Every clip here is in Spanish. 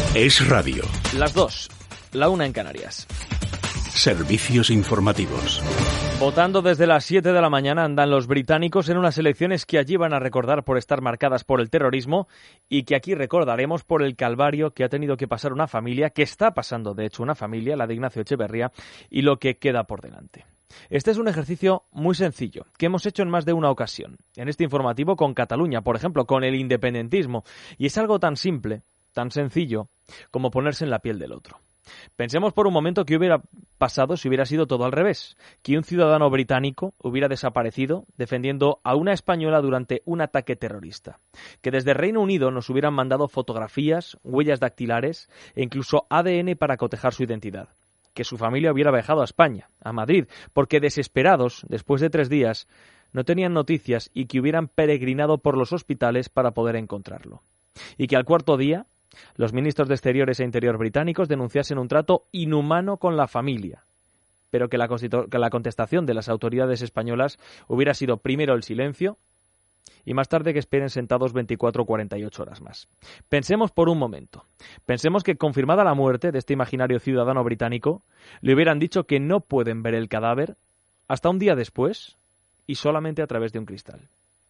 Es Radio. Las 2, la 1 en Canarias. Servicios informativos. Votando desde las 7 de la mañana andan los británicos en unas elecciones que allí van a recordar por estar marcadas por el terrorismo y que aquí recordaremos por el calvario que ha tenido que pasar una familia, que está pasando de hecho una familia, la de Ignacio Echeverría, y lo que queda por delante. Este es un ejercicio muy sencillo, que hemos hecho en más de una ocasión, en este informativo con Cataluña, por ejemplo, con el independentismo, y es algo tan simple, tan sencillo, como ponerse en la piel del otro. Pensemos por un momento qué hubiera pasado si hubiera sido todo al revés, que un ciudadano británico hubiera desaparecido defendiendo a una española durante un ataque terrorista, que desde Reino Unido nos hubieran mandado fotografías, huellas dactilares e incluso ADN para cotejar su identidad, que su familia hubiera viajado a España, a Madrid, porque desesperados, después de 3 días, no tenían noticias y que hubieran peregrinado por los hospitales para poder encontrarlo, y que al 4.º día los ministros de Exteriores e Interior británicos denunciasen un trato inhumano con la familia, pero que la contestación de las autoridades españolas hubiera sido primero el silencio y más tarde que esperen sentados 24 o 48 horas más. Pensemos por un momento. Pensemos que confirmada la muerte de este imaginario ciudadano británico, le hubieran dicho que no pueden ver el cadáver hasta un día después y solamente a través de un cristal.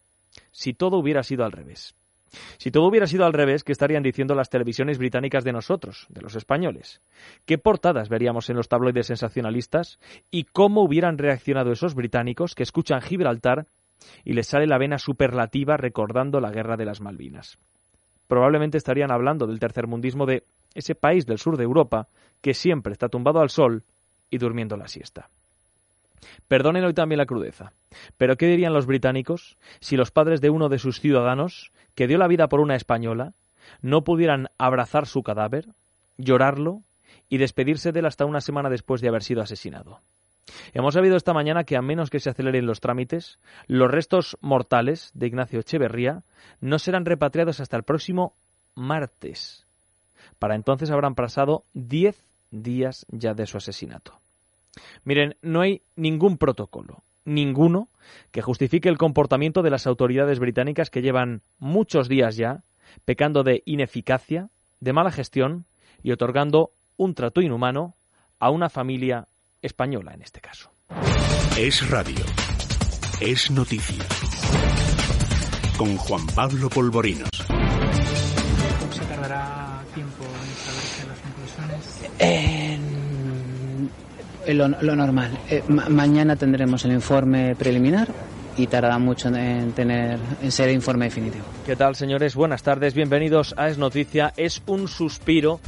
Si todo hubiera sido al revés. Si todo hubiera sido al revés, ¿qué estarían diciendo las televisiones británicas de nosotros, de los españoles? ¿Qué portadas veríamos en los tabloides sensacionalistas? ¿Y cómo hubieran reaccionado esos británicos que escuchan Gibraltar y les sale la vena superlativa recordando la guerra de las Malvinas? Probablemente estarían hablando del tercermundismo de ese país del sur de Europa que siempre está tumbado al sol y durmiendo la siesta. Perdonen hoy también la crudeza, pero ¿qué dirían los británicos si los padres de uno de sus ciudadanos, que dio la vida por una española, no pudieran abrazar su cadáver, llorarlo y despedirse de él hasta una semana después de haber sido asesinado? Hemos sabido esta mañana que a menos que se aceleren los trámites, los restos mortales de Ignacio Echeverría no serán repatriados hasta el próximo martes. Para entonces habrán pasado 10 días ya de su asesinato. Miren, no hay ningún protocolo, ninguno, que justifique el comportamiento de las autoridades británicas que llevan muchos días ya pecando de ineficacia, de mala gestión y otorgando un trato inhumano a una familia española en este caso. Es Radio. Es noticia. Con Juan Pablo Polvorinos. ¿Se tardará tiempo en establecer las conclusiones? Lo normal. Mañana tendremos el informe preliminar y tardará mucho en ser el informe definitivo. ¿Qué tal, señores? Buenas tardes, bienvenidos a Es Noticia. Es un suspiro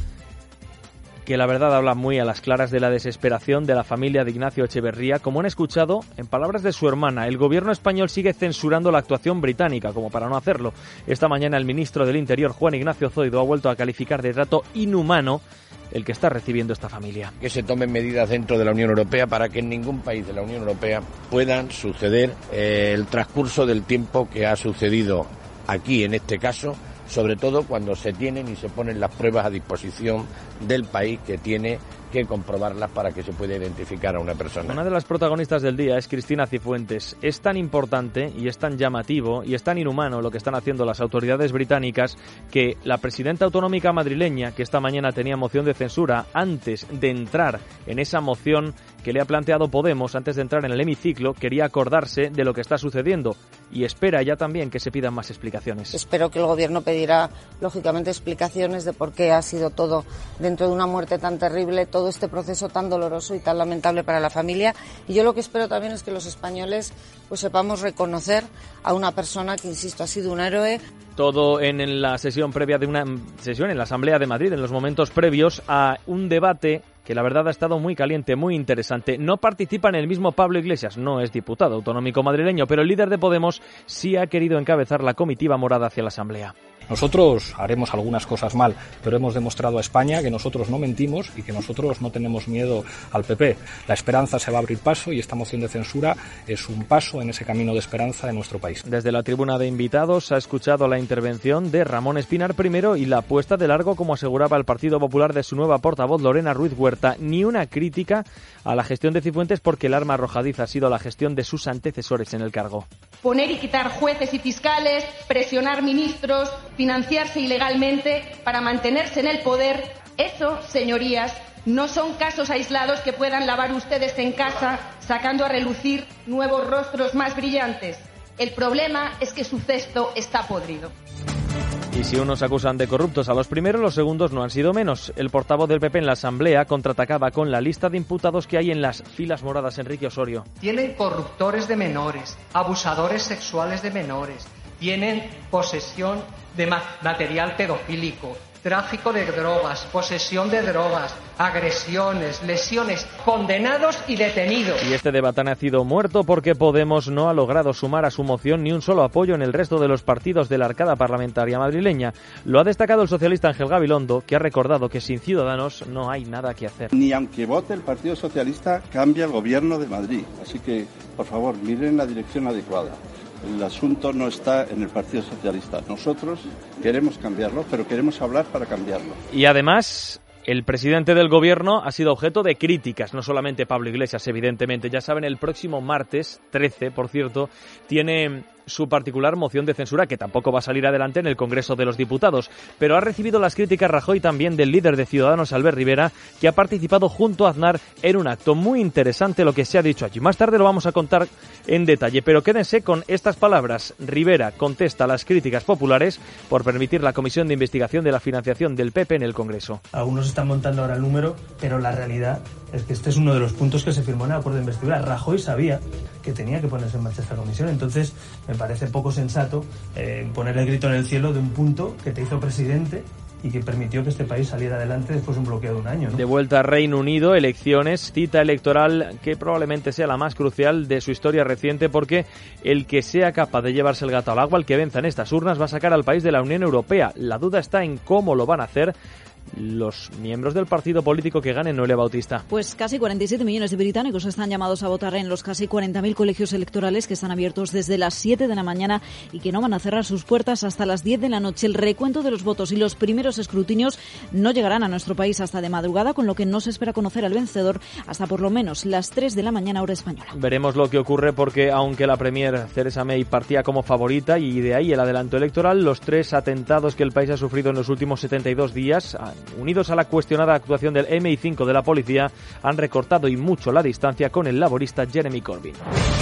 que la verdad habla muy a las claras de la desesperación de la familia de Ignacio Echeverría. Como han escuchado, en palabras de su hermana, el gobierno español sigue censurando la actuación británica, como para no hacerlo. Esta mañana el ministro del Interior, Juan Ignacio Zoido, ha vuelto a calificar de trato inhumano el que está recibiendo esta familia. Que se tomen medidas dentro de la Unión Europea para que en ningún país de la Unión Europea puedan suceder el transcurso del tiempo que ha sucedido aquí en este caso, sobre todo cuando se tienen y se ponen las pruebas a disposición del país que tiene que comprobarlas para que se pueda identificar a una persona. Una de las protagonistas del día es Cristina Cifuentes. Es tan importante y es tan llamativo y es tan inhumano lo que están haciendo las autoridades británicas que la presidenta autonómica madrileña, que esta mañana tenía moción de censura, antes de entrar en esa moción que le ha planteado Podemos, antes de entrar en el hemiciclo, quería acordarse de lo que está sucediendo y espera ya también que se pidan más explicaciones. Espero que el Gobierno pedirá, lógicamente, explicaciones de por qué ha sido todo dentro de una muerte tan terrible, todo este proceso tan doloroso y tan lamentable para la familia. Y yo lo que espero también es que los españoles pues sepamos reconocer a una persona que, insisto, ha sido un héroe. Todo en la sesión previa de una sesión en la Asamblea de Madrid, en los momentos previos a un debate que la verdad ha estado muy caliente, muy interesante. No participa en el mismo Pablo Iglesias, no es diputado autonómico madrileño, pero el líder de Podemos sí ha querido encabezar la comitiva morada hacia la Asamblea. Nosotros haremos algunas cosas mal, pero hemos demostrado a España que nosotros no mentimos y que nosotros no tenemos miedo al PP. La esperanza se va a abrir paso y esta moción de censura es un paso en ese camino de esperanza de nuestro país. Desde la tribuna de invitados ha escuchado la intervención de Ramón Espinar primero y la apuesta de largo, como aseguraba el Partido Popular, de su nueva portavoz Lorena Ruiz Huerta. Ni una crítica a la gestión de Cifuentes porque el arma arrojadiza ha sido la gestión de sus antecesores en el cargo. Poner y quitar jueces y fiscales, presionar ministros, financiarse ilegalmente para mantenerse en el poder. Eso, señorías, no son casos aislados que puedan lavar ustedes en casa, sacando a relucir nuevos rostros más brillantes. El problema es que su cesto está podrido. Y si unos acusan de corruptos a los primeros, los segundos no han sido menos. El portavoz del PP en la Asamblea contraatacaba con la lista de imputados que hay en las filas moradas, Enrique Osorio. Tienen corruptores de menores, abusadores sexuales de menores, tienen posesión de material pedofílico, tráfico de drogas, posesión de drogas, agresiones, lesiones, condenados y detenidos. Y este debate ha nacido muerto porque Podemos no ha logrado sumar a su moción ni un solo apoyo en el resto de los partidos de la arcada parlamentaria madrileña. Lo ha destacado el socialista Ángel Gabilondo, que ha recordado que sin Ciudadanos no hay nada que hacer. Ni aunque vote el Partido Socialista cambia el gobierno de Madrid. Así que, por favor, miren la dirección adecuada. El asunto no está en el Partido Socialista. Nosotros queremos cambiarlo, pero queremos hablar para cambiarlo. Y además, el presidente del gobierno ha sido objeto de críticas, no solamente Pablo Iglesias, evidentemente. Ya saben, el próximo martes, 13, por cierto, tiene su particular moción de censura, que tampoco va a salir adelante en el Congreso de los Diputados. Pero ha recibido las críticas Rajoy también del líder de Ciudadanos, Albert Rivera, que ha participado junto a Aznar en un acto muy interesante lo que se ha dicho allí. Más tarde lo vamos a contar en detalle, pero quédense con estas palabras. Rivera contesta a las críticas populares por permitir la comisión de investigación de la financiación del PP en el Congreso. Algunos están montando ahora el número, pero la realidad es que este es uno de los puntos que se firmó en el acuerdo de investidura. Rajoy sabía que tenía que ponerse en marcha esta comisión, entonces me parece poco sensato poner el grito en el cielo de un punto que te hizo presidente y que permitió que este país saliera adelante después de un bloqueo de un año, ¿no? De vuelta a Reino Unido, elecciones, cita electoral que probablemente sea la más crucial de su historia reciente, porque el que sea capaz de llevarse el gato al agua, el que venza en estas urnas, va a sacar al país de la Unión Europea. La duda está en cómo lo van a hacer los miembros del partido político que gane. Noelia Bautista. Pues casi 47 millones de británicos están llamados a votar en los casi 40.000 colegios electorales que están abiertos desde las 7 de la mañana y que no van a cerrar sus puertas hasta las 10 de la noche. El recuento de los votos y los primeros escrutinios no llegarán a nuestro país hasta de madrugada, con lo que no se espera conocer al vencedor hasta por lo menos las 3 de la mañana hora española. Veremos lo que ocurre, porque aunque la Premier Theresa May partía como favorita y de ahí el adelanto electoral, los 3 atentados que el país ha sufrido en los últimos 72 días, unidos a la cuestionada actuación del MI5 de la policía, han recortado y mucho la distancia con el laborista Jeremy Corbyn.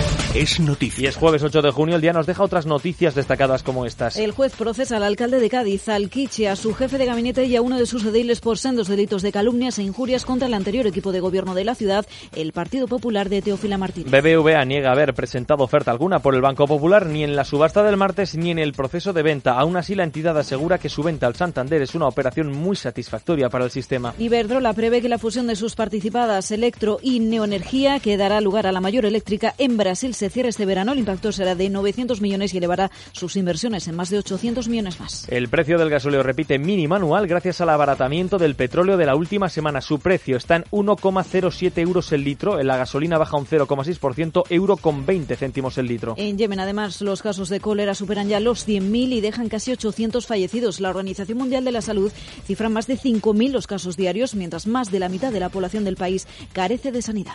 Es noticia. Y es jueves 8 de junio, el día nos deja otras noticias destacadas como estas. El juez procesa al alcalde de Cádiz, Alquiche, a su jefe de gabinete y a uno de sus ediles por sendos delitos de calumnias e injurias contra el anterior equipo de gobierno de la ciudad, el Partido Popular de Teófila Martínez. BBVA niega haber presentado oferta alguna por el Banco Popular, ni en la subasta del martes ni en el proceso de venta. Aún así, la entidad asegura que su venta al Santander es una operación muy satisfactoria para el sistema. Iberdrola prevé que la fusión de sus participadas Electro y Neoenergía, que dará lugar a la mayor eléctrica en Brasil, se cierre este verano. El impacto será de 900 millones y elevará sus inversiones en más de 800 millones más. El precio del gasóleo repite mínimo anual gracias al abaratamiento del petróleo de la última semana. Su precio está en 1,07 euros el litro. En la gasolina baja un 0,6%, euro con 20 céntimos el litro. En Yemen, además, los casos de cólera superan ya los 100.000 y dejan casi 800 fallecidos. La Organización Mundial de la Salud cifra más de 5.000 los casos diarios, mientras más de la mitad de la población del país carece de sanidad.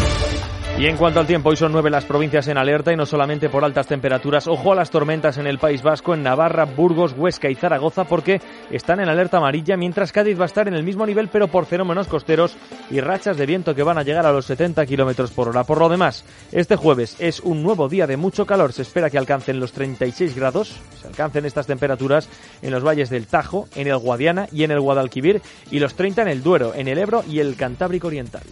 Y en cuanto al tiempo, hoy son 9 las provincias en alerta, y no solamente por altas temperaturas. Ojo a las tormentas en el País Vasco, en Navarra, Burgos, Huesca y Zaragoza, porque están en alerta amarilla, mientras Cádiz va a estar en el mismo nivel, pero por fenómenos costeros y rachas de viento que van a llegar a los 70 kilómetros por hora. Por lo demás, este jueves es un nuevo día de mucho calor. Se espera que alcancen los 36 grados, se alcancen estas temperaturas en los valles del Tajo, en el Guadiana y en el Guadalquivir, y los 30 en el Duero, en el Ebro y el Cantábrico Oriental.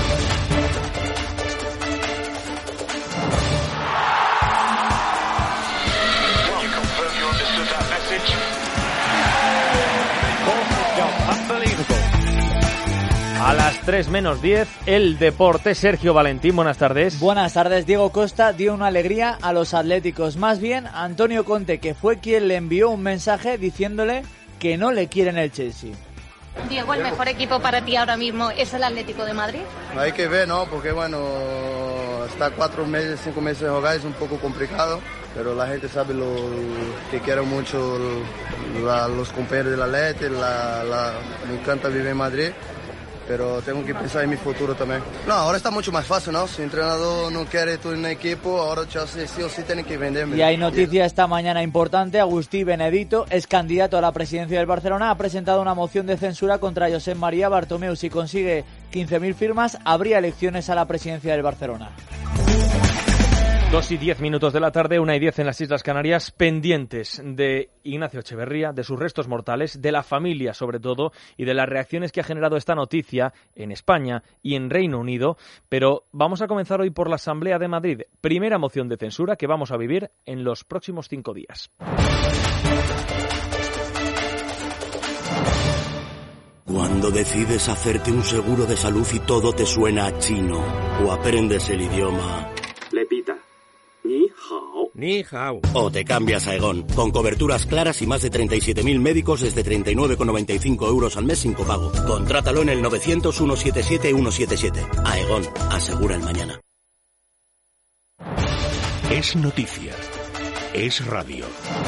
A las 3 menos 10, el deporte. Sergio Valentín, buenas tardes. Buenas tardes. Diego Costa dio una alegría a los atléticos. Más bien, Antonio Conte, que fue quien le envió un mensaje diciéndole que no le quieren el Chelsea. Diego, ¿el mejor equipo para ti ahora mismo es el Atlético de Madrid? Hay que ver, ¿no? Porque, bueno, hasta 4 meses, 5 meses de jugar es un poco complicado, pero la gente sabe lo que quiero mucho los compañeros del Atlético, me encanta vivir en Madrid. pero tengo que pensar en mi futuro también. No, ahora está mucho más fácil, ¿no? Si el entrenador no quiere tu equipo, ahora Chelsea sí o sí tiene que venderme. Y hay noticia esta mañana importante. Agustí Benedito es candidato a la presidencia del Barcelona. Ha presentado una moción de censura contra Josep María Bartomeu. Si consigue 15.000 firmas, habría elecciones a la presidencia del Barcelona. 2:10 de la tarde, 1:10 en las Islas Canarias, pendientes de Ignacio Echeverría, de sus restos mortales, de la familia sobre todo, y de las reacciones que ha generado esta noticia en España y en Reino Unido. Pero vamos a comenzar hoy por la Asamblea de Madrid. Primera moción de censura que vamos a vivir en los próximos 5 días. Cuando decides hacerte un seguro de salud y todo te suena a chino, o aprendes el idioma... Lepita. Ni hao. Ni hao. O te cambias a Aegon, con coberturas claras y más de 37.000 médicos desde 39,95 euros al mes sin copago. Contrátalo en el 900 177 177. Aegon, asegura el mañana. Es noticia. Es radio.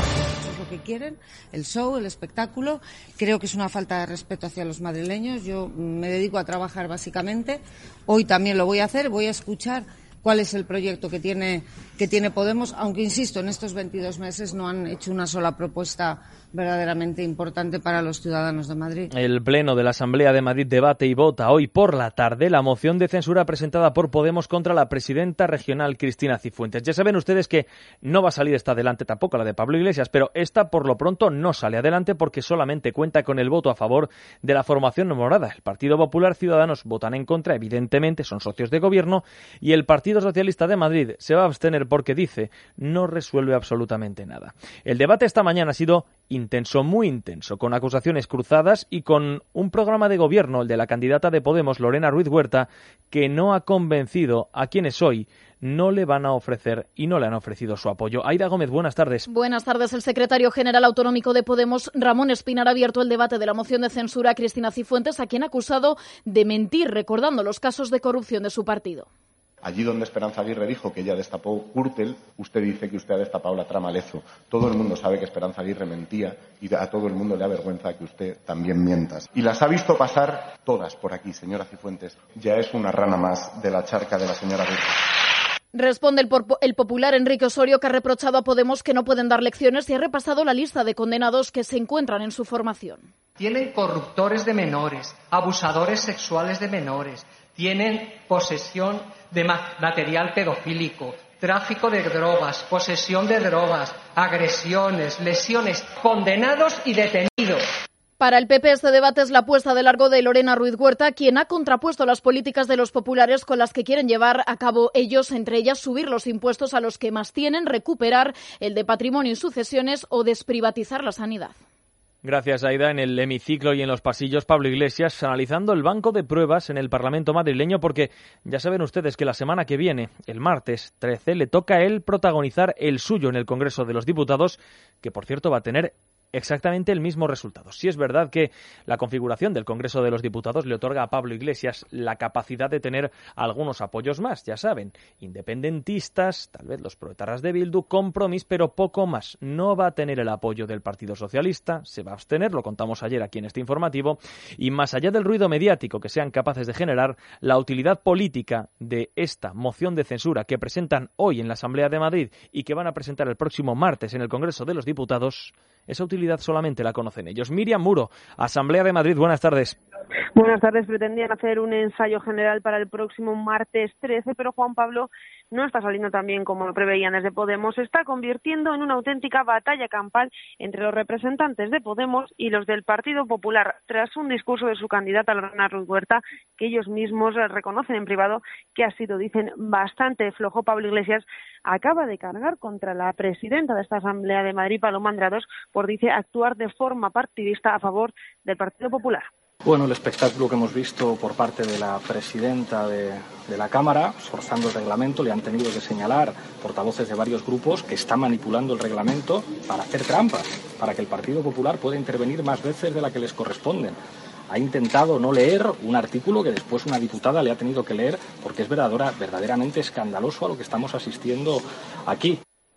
Que quieren, el show, el espectáculo. Creo que es una falta de respeto hacia los madrileños. Yo me dedico a trabajar básicamente. Hoy también lo voy a hacer, voy a escuchar cuál es el proyecto que tiene Podemos, aunque insisto, en estos 22 meses no han hecho una sola propuesta verdaderamente importante para los ciudadanos de Madrid. El Pleno de la Asamblea de Madrid debate y vota hoy por la tarde la moción de censura presentada por Podemos contra la presidenta regional Cristina Cifuentes. Ya saben ustedes que no va a salir esta adelante tampoco la de Pablo Iglesias, pero esta por lo pronto no sale adelante porque solamente cuenta con el voto a favor de la formación morada. El Partido Popular, Ciudadanos votan en contra, evidentemente son socios de gobierno, y el Partido Socialista de Madrid se va a abstener porque dice no resuelve absolutamente nada. El debate esta mañana ha sido intenso, muy intenso, con acusaciones cruzadas y con un programa de gobierno, el de la candidata de Podemos, Lorena Ruiz Huerta, que no ha convencido a quienes hoy no le van a ofrecer y no le han ofrecido su apoyo. Aida Gómez, buenas tardes. Buenas tardes. El secretario general autonómico de Podemos, Ramón Espinar, ha abierto el debate de la moción de censura a Cristina Cifuentes, a quien ha acusado de mentir, recordando los casos de corrupción de su partido. Allí donde Esperanza Aguirre dijo que ella destapó Gürtel, usted dice que usted ha destapado la trama Lezo. Todo el mundo sabe que Esperanza Aguirre mentía y a todo el mundo le da vergüenza que usted también mientas. Y las ha visto pasar todas por aquí, señora Cifuentes. Ya es una rana más de la charca de la señora Gürtel. Responde el popular Enrique Osorio, que ha reprochado a Podemos que no pueden dar lecciones y ha repasado la lista de condenados que se encuentran en su formación. Tienen corruptores de menores, abusadores sexuales de menores, tienen posesión de material pedofílico, tráfico de drogas, posesión de drogas, agresiones, lesiones, condenados y detenidos. Para el PP este debate es la puesta de largo de Lorena Ruiz Huerta, quien ha contrapuesto las políticas de los populares con las que quieren llevar a cabo ellos, entre ellas subir los impuestos a los que más tienen, recuperar el de patrimonio y sucesiones o desprivatizar la sanidad. Gracias, Aida. En el hemiciclo y en los pasillos, Pablo Iglesias analizando el banco de pruebas en el Parlamento madrileño, porque ya saben ustedes que la semana que viene, el martes 13, le toca a él protagonizar el suyo en el Congreso de los Diputados, que por cierto va a tener exactamente el mismo resultado. Sí es verdad que la configuración del Congreso de los Diputados le otorga a Pablo Iglesias la capacidad de tener algunos apoyos más, ya saben, independentistas, tal vez los proetarras de Bildu, Compromís, pero poco más. No va a tener el apoyo del Partido Socialista, se va a abstener, lo contamos ayer aquí en este informativo, y más allá del ruido mediático que sean capaces de generar, la utilidad política de esta moción de censura que presentan hoy en la Asamblea de Madrid y que van a presentar el próximo martes en el Congreso de los Diputados, esa utilidad solamente la conocen ellos. Miriam Muro, Asamblea de Madrid, buenas tardes. Buenas tardes. Pretendían hacer un ensayo general para el próximo martes 13, pero Juan Pablo no está saliendo tan bien como lo preveían desde Podemos. Se está convirtiendo en una auténtica batalla campal entre los representantes de Podemos y los del Partido Popular, tras un discurso de su candidata Lorena Ruiz Huerta, que ellos mismos reconocen en privado que ha sido, dicen, bastante flojo. Pablo Iglesias acaba de cargar contra la presidenta de esta Asamblea de Madrid, Paloma Andrados, por, dice, actuar de forma partidista a favor del Partido Popular. Bueno, el espectáculo que hemos visto por parte de la presidenta de la Cámara, forzando el reglamento, le han tenido que señalar portavoces de varios grupos que está manipulando el reglamento para hacer trampas, para que el Partido Popular pueda intervenir más veces de la que les corresponden. Ha intentado no leer un artículo que después una diputada le ha tenido que leer porque es verdaderamente escandaloso a lo que estamos asistiendo aquí.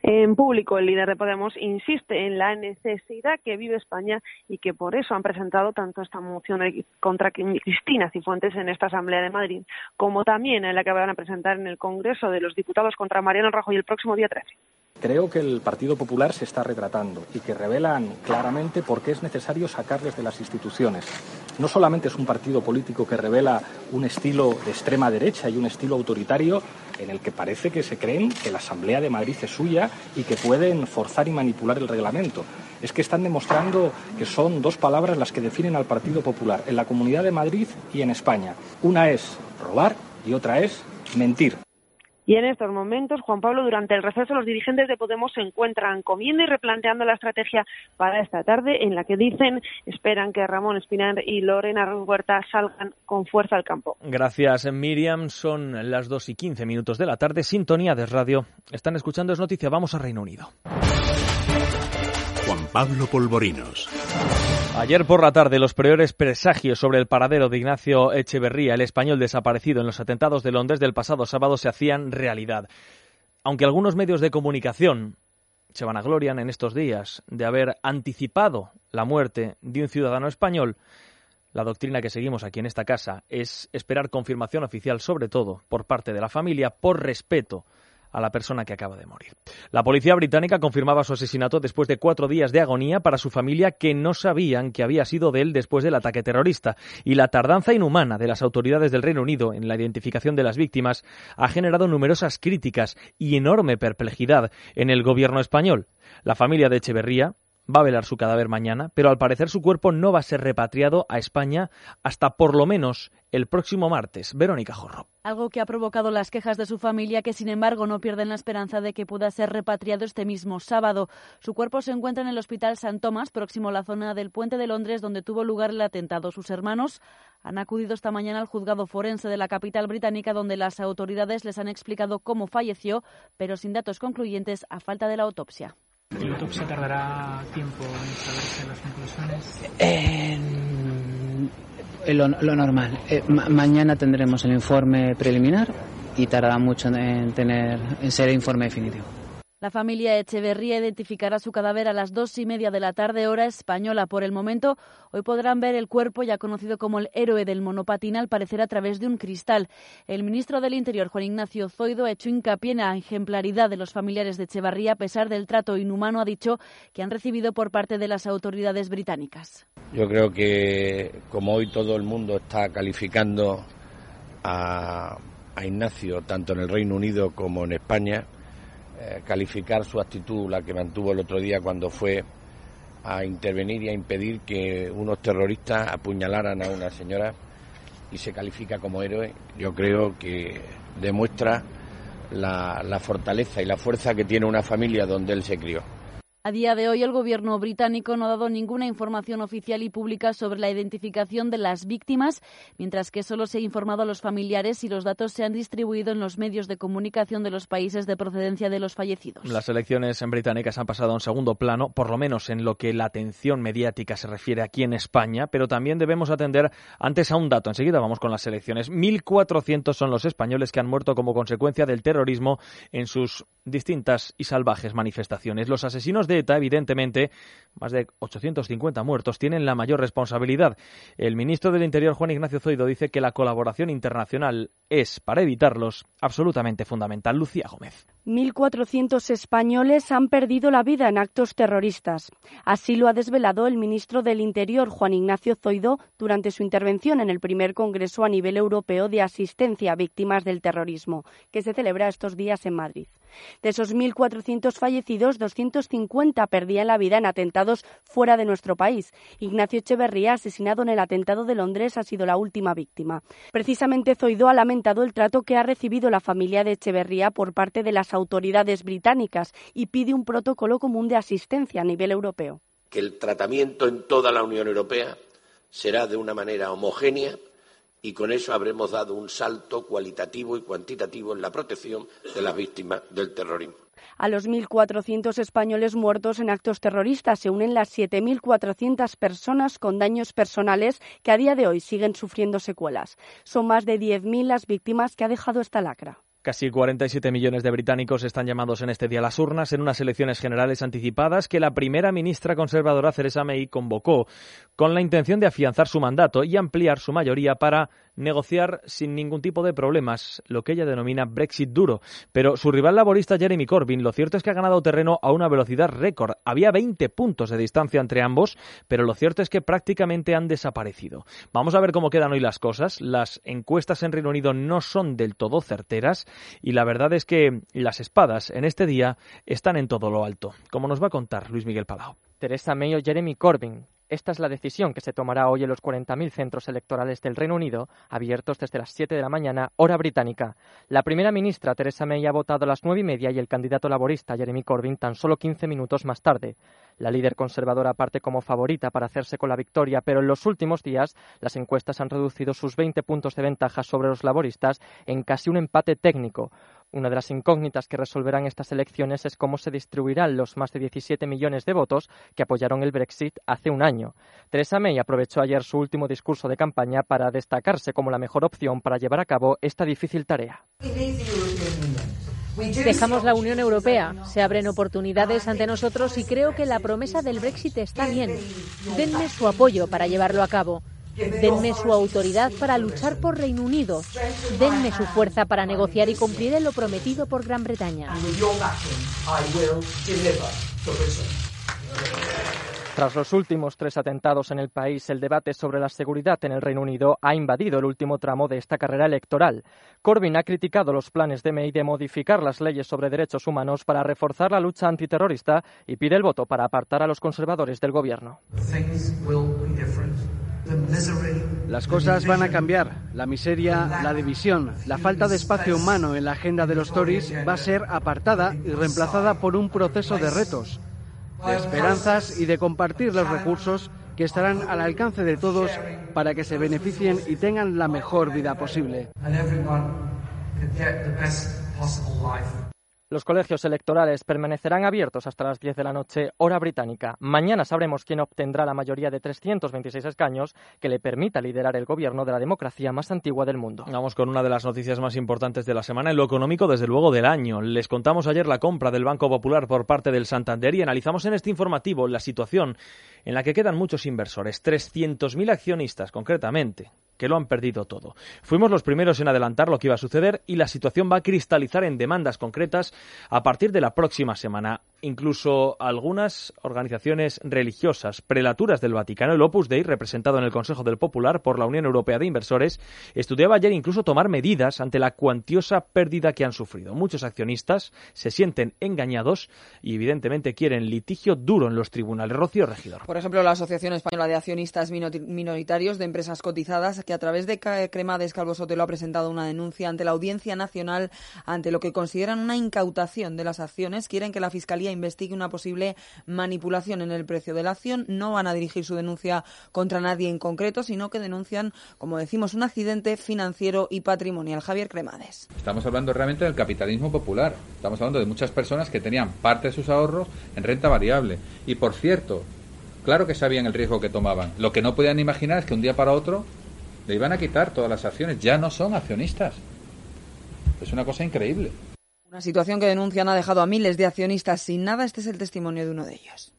En público, el líder de Podemos insiste en la necesidad que vive España y que por eso han presentado tanto esta moción contra Cristina Cifuentes en esta Asamblea de Madrid, como también en la que van a presentar en el Congreso de los Diputados contra Mariano Rajoy el próximo día 13. Creo que el Partido Popular se está retratando y que revelan claramente por qué es necesario sacarles de las instituciones. No solamente es un partido político que revela un estilo de extrema derecha y un estilo autoritario en el que parece que se creen que la Asamblea de Madrid es suya y que pueden forzar y manipular el reglamento. Es que están demostrando que son dos palabras las que definen al Partido Popular en la Comunidad de Madrid y en España. Una es robar y otra es mentir. Y en estos momentos, Juan Pablo, durante el receso, los dirigentes de Podemos se encuentran comiendo y replanteando la estrategia para esta tarde, en la que esperan que Ramón Espinar y Lorena Ruiz Huerta salgan con fuerza al campo. Gracias, Miriam. Son las 2:15 de la tarde. Sintonía de Radio. Están escuchando Es Noticia. Vamos a Reino Unido. Juan Pablo Polvorinos. Ayer por la tarde, los peores presagios sobre el paradero de Ignacio Echeverría, el español desaparecido en los atentados de Londres del pasado sábado, se hacían realidad. Aunque algunos medios de comunicación se vanaglorian en estos días de haber anticipado la muerte de un ciudadano español, la doctrina que seguimos aquí en esta casa es esperar confirmación oficial, sobre todo por parte de la familia, por respeto a la persona que acaba de morir. La policía británica confirmaba su asesinato después de 4 días de agonía para su familia, que no sabían que había sido de él después del ataque terrorista. Y la tardanza inhumana de las autoridades del Reino Unido en la identificación de las víctimas ha generado numerosas críticas y enorme perplejidad en el gobierno español. La familia de Echeverría va a velar su cadáver mañana, pero al parecer su cuerpo no va a ser repatriado a España hasta por lo menos el próximo martes. Verónica Jorro. Algo que ha provocado las quejas de su familia, que sin embargo no pierden la esperanza de que pueda ser repatriado este mismo sábado. Su cuerpo se encuentra en el Hospital St. Thomas, próximo a la zona del Puente de Londres, donde tuvo lugar el atentado. Sus hermanos han acudido esta mañana al juzgado forense de la capital británica, donde las autoridades les han explicado cómo falleció, pero sin datos concluyentes a falta de la autopsia. ¿La autopsia tardará tiempo en saberse las conclusiones? Lo normal. Mañana tendremos el informe preliminar y tardará mucho en ser el informe definitivo. La familia Echeverría identificará su cadáver a las 2:30 de la tarde, hora española. Por el momento, hoy podrán ver el cuerpo, ya conocido como el héroe del monopatín, al parecer a través de un cristal. El ministro del Interior, Juan Ignacio Zoido, ha hecho hincapié en la ejemplaridad de los familiares de Echeverría, a pesar del trato inhumano, ha dicho, que han recibido por parte de las autoridades británicas. Yo creo que, como hoy todo el mundo está calificando a Ignacio, tanto en el Reino Unido como en España, calificar su actitud, la que mantuvo el otro día cuando fue a intervenir y a impedir que unos terroristas apuñalaran a una señora, y se califica como héroe, yo creo que demuestra la fortaleza y la fuerza que tiene una familia donde él se crió. A día de hoy, el gobierno británico no ha dado ninguna información oficial y pública sobre la identificación de las víctimas, mientras que solo se ha informado a los familiares y los datos se han distribuido en los medios de comunicación de los países de procedencia de los fallecidos. Las elecciones británicas han pasado a un segundo plano, por lo menos en lo que la atención mediática se refiere aquí en España, pero también debemos atender antes a un dato. Enseguida vamos con las elecciones. 1.400 son los españoles que han muerto como consecuencia del terrorismo en sus distintas y salvajes manifestaciones. Los asesinos de ETA, evidentemente, más de 850 muertos, tienen la mayor responsabilidad. El ministro del Interior, Juan Ignacio Zoido, dice que la colaboración internacional es, para evitarlos, absolutamente fundamental. Lucía Gómez. 1.400 españoles han perdido la vida en actos terroristas. Así lo ha desvelado el ministro del Interior, Juan Ignacio Zoido, durante su intervención en el primer Congreso a nivel europeo de asistencia a víctimas del terrorismo, que se celebra estos días en Madrid. De esos 1.400 fallecidos, 250 perdían la vida en atentados fuera de nuestro país. Ignacio Echeverría, asesinado en el atentado de Londres, ha sido la última víctima. Precisamente Zoido ha lamentado el trato que ha recibido la familia de Echeverría por parte de las autoridades británicas y pide un protocolo común de asistencia a nivel europeo. Que el tratamiento en toda la Unión Europea será de una manera homogénea, y con eso habremos dado un salto cualitativo y cuantitativo en la protección de las víctimas del terrorismo. A los 1.400 españoles muertos en actos terroristas se unen las 7.400 personas con daños personales que a día de hoy siguen sufriendo secuelas. Son más de 10.000 las víctimas que ha dejado esta lacra. Casi 47 millones de británicos están llamados en este día a las urnas en unas elecciones generales anticipadas que la primera ministra conservadora Theresa May convocó con la intención de afianzar su mandato y ampliar su mayoría para negociar sin ningún tipo de problemas lo que ella denomina Brexit duro. Pero su rival laborista Jeremy Corbyn, lo cierto es que ha ganado terreno a una velocidad récord. Había 20 puntos de distancia entre ambos, pero lo cierto es que prácticamente han desaparecido. Vamos a ver cómo quedan hoy las cosas. Las encuestas en Reino Unido no son del todo certeras. Y la verdad es que las espadas en este día están en todo lo alto, como nos va a contar Luis Miguel Palau. Theresa May o Jeremy Corbyn. Esta es la decisión que se tomará hoy en los 40.000 centros electorales del Reino Unido, abiertos desde las 7 de la mañana, hora británica. La primera ministra, Theresa May, ha votado a las 9:30 y el candidato laborista, Jeremy Corbyn, tan solo 15 minutos más tarde. La líder conservadora parte como favorita para hacerse con la victoria, pero en los últimos días las encuestas han reducido sus 20 puntos de ventaja sobre los laboristas en casi un empate técnico. Una de las incógnitas que resolverán estas elecciones es cómo se distribuirán los más de 17 millones de votos que apoyaron el Brexit hace un año. Theresa May aprovechó ayer su último discurso de campaña para destacarse como la mejor opción para llevar a cabo esta difícil tarea. Dejamos la Unión Europea, se abren oportunidades ante nosotros y creo que la promesa del Brexit está bien. Denme su apoyo para llevarlo a cabo. Denme su autoridad para luchar por Reino Unido. Denme su fuerza para negociar y cumplir lo prometido por Gran Bretaña. Tras los últimos 3 atentados en el país, el debate sobre la seguridad en el Reino Unido ha invadido el último tramo de esta carrera electoral. Corbyn ha criticado los planes de May de modificar las leyes sobre derechos humanos para reforzar la lucha antiterrorista y pide el voto para apartar a los conservadores del gobierno. Las cosas van a cambiar. La miseria, la división, la falta de espacio humano en la agenda de los Tories va a ser apartada y reemplazada por un proceso de retos, de esperanzas y de compartir los recursos que estarán al alcance de todos para que se beneficien y tengan la mejor vida posible. Los colegios electorales permanecerán abiertos hasta las 10 de la noche, hora británica. Mañana sabremos quién obtendrá la mayoría de 326 escaños que le permita liderar el gobierno de la democracia más antigua del mundo. Vamos con una de las noticias más importantes de la semana, en lo económico, desde luego, del año. Les contamos ayer la compra del Banco Popular por parte del Santander y analizamos en este informativo la situación en la que quedan muchos inversores, 300.000 accionistas concretamente, que lo han perdido todo. Fuimos los primeros en adelantar lo que iba a suceder y la situación va a cristalizar en demandas concretas a partir de la próxima semana. Incluso algunas organizaciones religiosas, prelaturas del Vaticano, el Opus Dei, representado en el Consejo del Popular por la Unión Europea de Inversores, estudiaba ayer incluso tomar medidas ante la cuantiosa pérdida que han sufrido. Muchos accionistas se sienten engañados y evidentemente quieren litigio duro en los tribunales. Rocío Regidor. Por ejemplo, la Asociación Española de Accionistas Minoritarios de Empresas Cotizadas, que a través de Cremades Calvo Sotelo ha presentado una denuncia ante la Audiencia Nacional ante lo que consideran una incautación de las acciones. Quieren que la Fiscalía investigue una posible manipulación en el precio de la acción. No van a dirigir su denuncia contra nadie en concreto, sino que denuncian, como decimos, un accidente financiero y patrimonial. Javier Cremades. Estamos hablando realmente del capitalismo popular. Estamos hablando de muchas personas que tenían parte de sus ahorros en renta variable. Y, por cierto, claro que sabían el riesgo que tomaban. Lo que no podían imaginar es que un día para otro le iban a quitar todas las acciones. Ya no son accionistas. Es una cosa increíble. Una situación que denuncian ha dejado a miles de accionistas sin nada. Este es el testimonio de uno de ellos.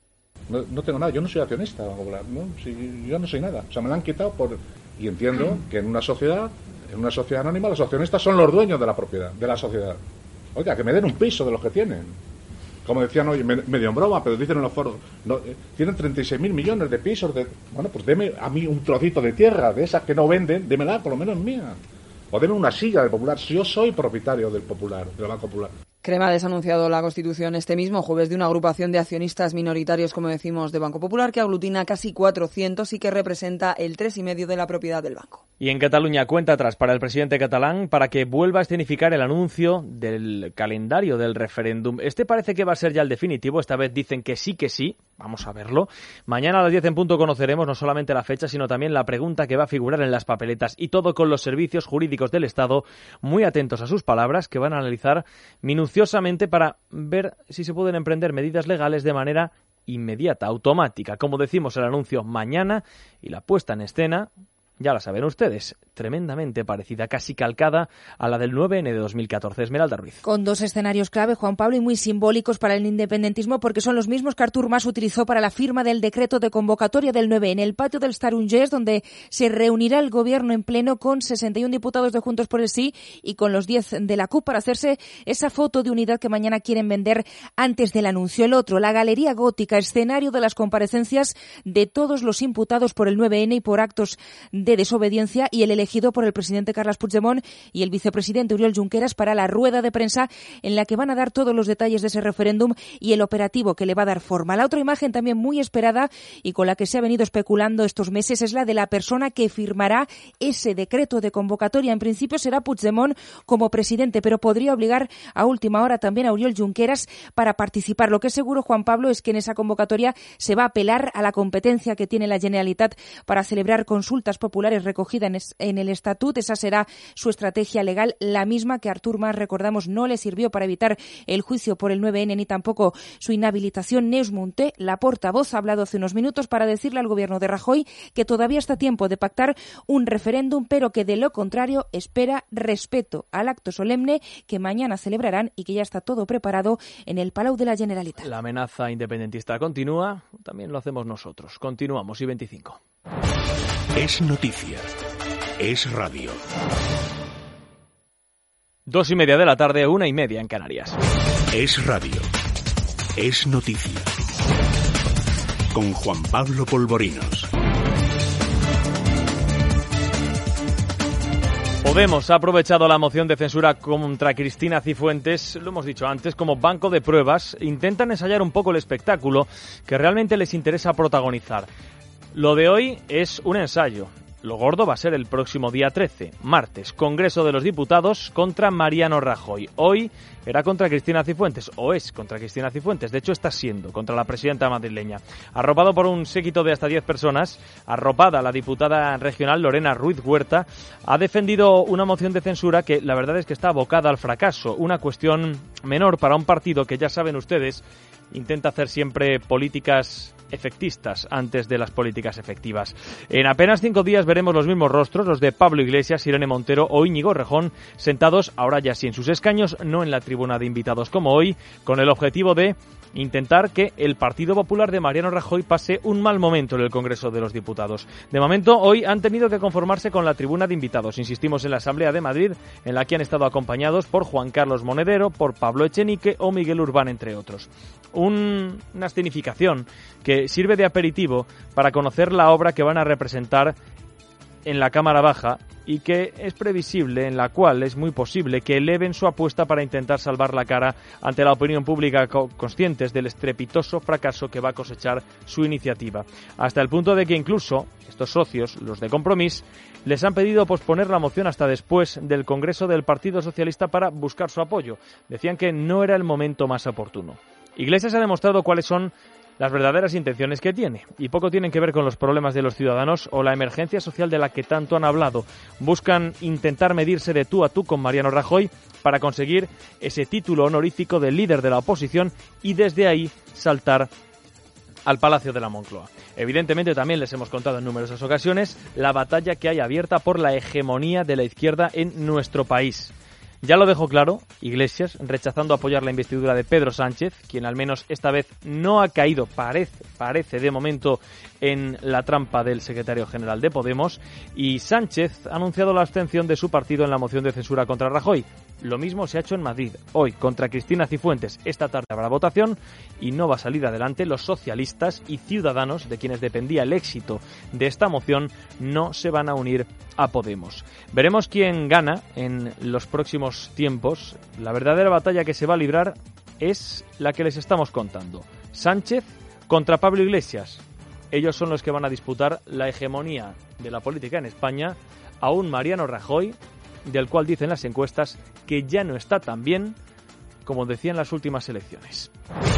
No tengo nada, yo no soy accionista, ¿no? Yo no soy nada. O sea, me lo han quitado por... Y entiendo que en una sociedad anónima, los accionistas son los dueños de la propiedad, de la sociedad. Oiga, que me den un piso de los que tienen. Como decían hoy, medio en broma, pero dicen en los foros, no, tienen 36.000 millones de pisos. Bueno, pues deme a mí un trocito de tierra, de esas que no venden, démela, por lo menos mía. O deme una silla del Popular. Yo soy propietario del Popular, del Banco Popular. Cremades ha anunciado la constitución este mismo jueves de una agrupación de accionistas minoritarios, como decimos, de Banco Popular, que aglutina casi 400 y que representa el 3,5% de la propiedad del banco. Y en Cataluña, cuenta atrás para el presidente catalán para que vuelva a escenificar el anuncio del calendario del referéndum. Este parece que va a ser ya el definitivo. Esta vez dicen que sí. Vamos a verlo. Mañana a las 10 en punto conoceremos no solamente la fecha, sino también la pregunta que va a figurar en las papeletas. Y todo con los servicios jurídicos del Estado muy atentos a sus palabras, que van a analizar minuciosamente para ver si se pueden emprender medidas legales de manera inmediata, automática. Como decimos, el anuncio mañana y la puesta en escena ya la saben ustedes, tremendamente parecida, casi calcada a la del 9N de 2014. Esmeralda Ruiz. Con dos escenarios clave, Juan Pablo, y muy simbólicos para el independentismo, porque son los mismos que Artur Mas utilizó para la firma del decreto de convocatoria del 9 en el patio del Starongers, donde se reunirá el gobierno en pleno con 61 diputados de Juntos por el Sí y con los 10 de la CUP para hacerse esa foto de unidad que mañana quieren vender antes del anuncio. El otro, la Galería Gótica, escenario de las comparecencias de todos los imputados por el 9N y por actos de desobediencia, y el elegido por el presidente Carles Puigdemont y el vicepresidente Oriol Junqueras para la rueda de prensa en la que van a dar todos los detalles de ese referéndum y el operativo que le va a dar forma. La otra imagen también muy esperada y con la que se ha venido especulando estos meses es la de la persona que firmará ese decreto de convocatoria. En principio será Puigdemont como presidente, pero podría obligar a última hora también a Oriol Junqueras para participar. Lo que es seguro, Juan Pablo, es que en esa convocatoria se va a apelar a la competencia que tiene la Generalitat para celebrar consultas populares recogidas en el Estatut. Esa será su estrategia legal, la misma que a Artur Mas, recordamos, no le sirvió para evitar el juicio por el 9N ni tampoco su inhabilitación. Neus Munté, la portavoz, ha hablado hace unos minutos para decirle al gobierno de Rajoy que todavía está a tiempo de pactar un referéndum, pero que de lo contrario espera respeto al acto solemne que mañana celebrarán y que ya está todo preparado en el Palau de la Generalitat. La amenaza independentista continúa, también lo hacemos nosotros. Continuamos, y 25. Es noticia. Es radio. 2:30 de la tarde, 1:30 en Canarias. Es radio. Es noticia. Con Juan Pablo Polvorinos. Podemos ha aprovechado la moción de censura contra Cristina Cifuentes, lo hemos dicho antes, como banco de pruebas. Intentan ensayar un poco el espectáculo que realmente les interesa protagonizar. Lo de hoy es un ensayo. Lo gordo va a ser el próximo día 13, martes, Congreso de los Diputados contra Mariano Rajoy. Hoy era contra Cristina Cifuentes, o es contra Cristina Cifuentes, de hecho está siendo contra la presidenta madrileña. Arropado por un séquito de hasta 10 personas, arropada la diputada regional Lorena Ruiz Huerta, ha defendido una moción de censura que la verdad es que está abocada al fracaso, una cuestión menor para un partido que, ya saben ustedes, intenta hacer siempre políticas efectistas antes de las políticas efectivas. En apenas 5 días veremos los mismos rostros, los de Pablo Iglesias, Irene Montero o Íñigo Errejón, sentados ahora ya sí en sus escaños, no en la tribuna de invitados como hoy, con el objetivo de intentar que el Partido Popular de Mariano Rajoy pase un mal momento en el Congreso de los Diputados. De momento, hoy han tenido que conformarse con la tribuna de invitados. Insistimos en la Asamblea de Madrid, en la que han estado acompañados por Juan Carlos Monedero, por Pablo Echenique o Miguel Urbán, entre otros. Una escenificación que sirve de aperitivo para conocer la obra que van a representar en la Cámara Baja y que es previsible, en la cual es muy posible que eleven su apuesta para intentar salvar la cara ante la opinión pública, conscientes del estrepitoso fracaso que va a cosechar su iniciativa. Hasta el punto de que incluso estos socios, los de Compromís, les han pedido posponer la moción hasta después del Congreso del Partido Socialista para buscar su apoyo. Decían que no era el momento más oportuno. Iglesias ha demostrado cuáles son las verdaderas intenciones que tiene, y poco tienen que ver con los problemas de los ciudadanos o la emergencia social de la que tanto han hablado. Buscan intentar medirse de tú a tú con Mariano Rajoy para conseguir ese título honorífico de líder de la oposición y desde ahí saltar al Palacio de la Moncloa. Evidentemente también les hemos contado en numerosas ocasiones la batalla que hay abierta por la hegemonía de la izquierda en nuestro país. Ya lo dejó claro Iglesias, rechazando apoyar la investidura de Pedro Sánchez, quien al menos esta vez no ha caído, parece de momento, en la trampa del secretario general de Podemos, y Sánchez ha anunciado la abstención de su partido en la moción de censura contra Rajoy. Lo mismo se ha hecho en Madrid, hoy, contra Cristina Cifuentes. Esta tarde habrá votación y no va a salir adelante. Los socialistas y Ciudadanos, de quienes dependía el éxito de esta moción, no se van a unir a Podemos. Veremos quién gana en los próximos tiempos. La verdadera batalla que se va a librar es la que les estamos contando. Sánchez contra Pablo Iglesias. Ellos son los que van a disputar la hegemonía de la política en España a un Mariano Rajoy, del cual dicen las encuestas que ya no está tan bien como decían las últimas elecciones.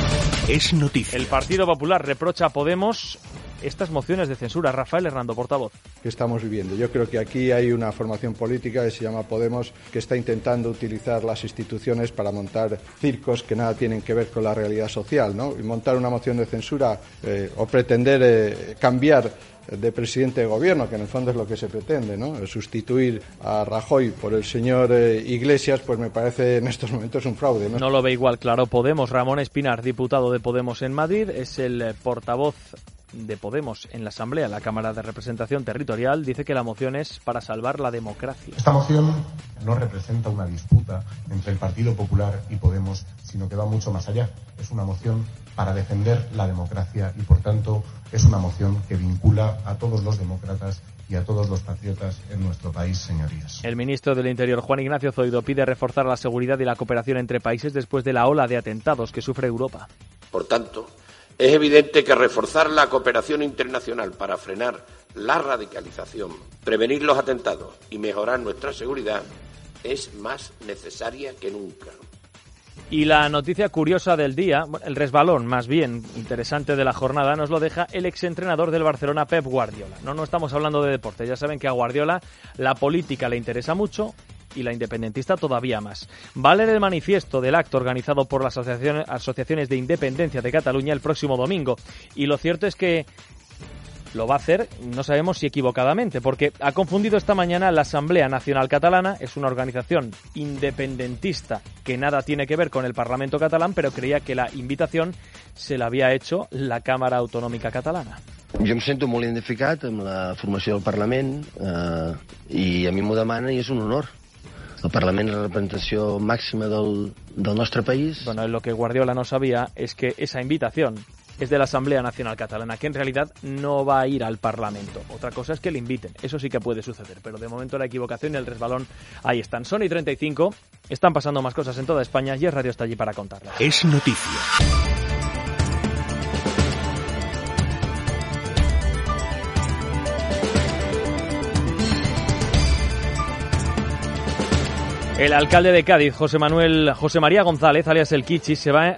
Es noticia. El Partido Popular reprocha a Podemos estas mociones de censura. Rafael Hernando, portavoz. que estamos viviendo. Yo creo que aquí hay una formación política que se llama Podemos, que está intentando utilizar las instituciones para montar circos que nada tienen que ver con la realidad social, ¿no? Y montar una moción de censura o pretender cambiar de presidente de gobierno, que en el fondo es lo que se pretende, ¿no? Sustituir a Rajoy por el señor Iglesias, pues me parece en estos momentos un fraude, ¿no? No lo ve igual claro Podemos. Ramón Espinar, diputado de Podemos en Madrid, es el portavoz de Podemos en la Asamblea, en la Cámara de Representación Territorial, dice que la moción es para salvar la democracia. Esta moción no representa una disputa entre el Partido Popular y Podemos, sino que va mucho más allá. Es una moción para defender la democracia y, por tanto, es una moción que vincula a todos los demócratas y a todos los patriotas en nuestro país, señorías. El ministro del Interior, Juan Ignacio Zoido, pide reforzar la seguridad y la cooperación entre países después de la ola de atentados que sufre Europa. Por tanto, es evidente que reforzar la cooperación internacional para frenar la radicalización, prevenir los atentados y mejorar nuestra seguridad es más necesaria que nunca. Y la noticia curiosa del día, el resbalón más bien interesante de la jornada, nos lo deja el exentrenador del Barcelona, Pep Guardiola. No estamos hablando de deporte, ya saben que a Guardiola la política le interesa mucho y la independentista todavía más. Va a leer el manifiesto del acto organizado por las asociaciones de independencia de Cataluña el próximo domingo. Y lo cierto es que lo va a hacer, no sabemos si equivocadamente, porque ha confundido esta mañana la Asamblea Nacional Catalana, es una organización independentista que nada tiene que ver con el Parlamento catalán, pero creía que la invitación se la había hecho la Cámara Autonòmica Catalana. Jo em sento molt identificat amb la formació del Parlament i a mi m'ho demana i és un honor. El Parlament es la representació màxima del nostre país. Bueno, lo que Guardiola no sabía es que esa invitación es de la Asamblea Nacional Catalana, que en realidad no va a ir al Parlamento. Otra cosa es que le inviten, eso sí que puede suceder, pero de momento la equivocación y el resbalón ahí están. Son y 35, están pasando más cosas en toda España y Es Radio está allí para contarlas. Es noticia. El alcalde de Cádiz, José María González, alias El Kichi, se va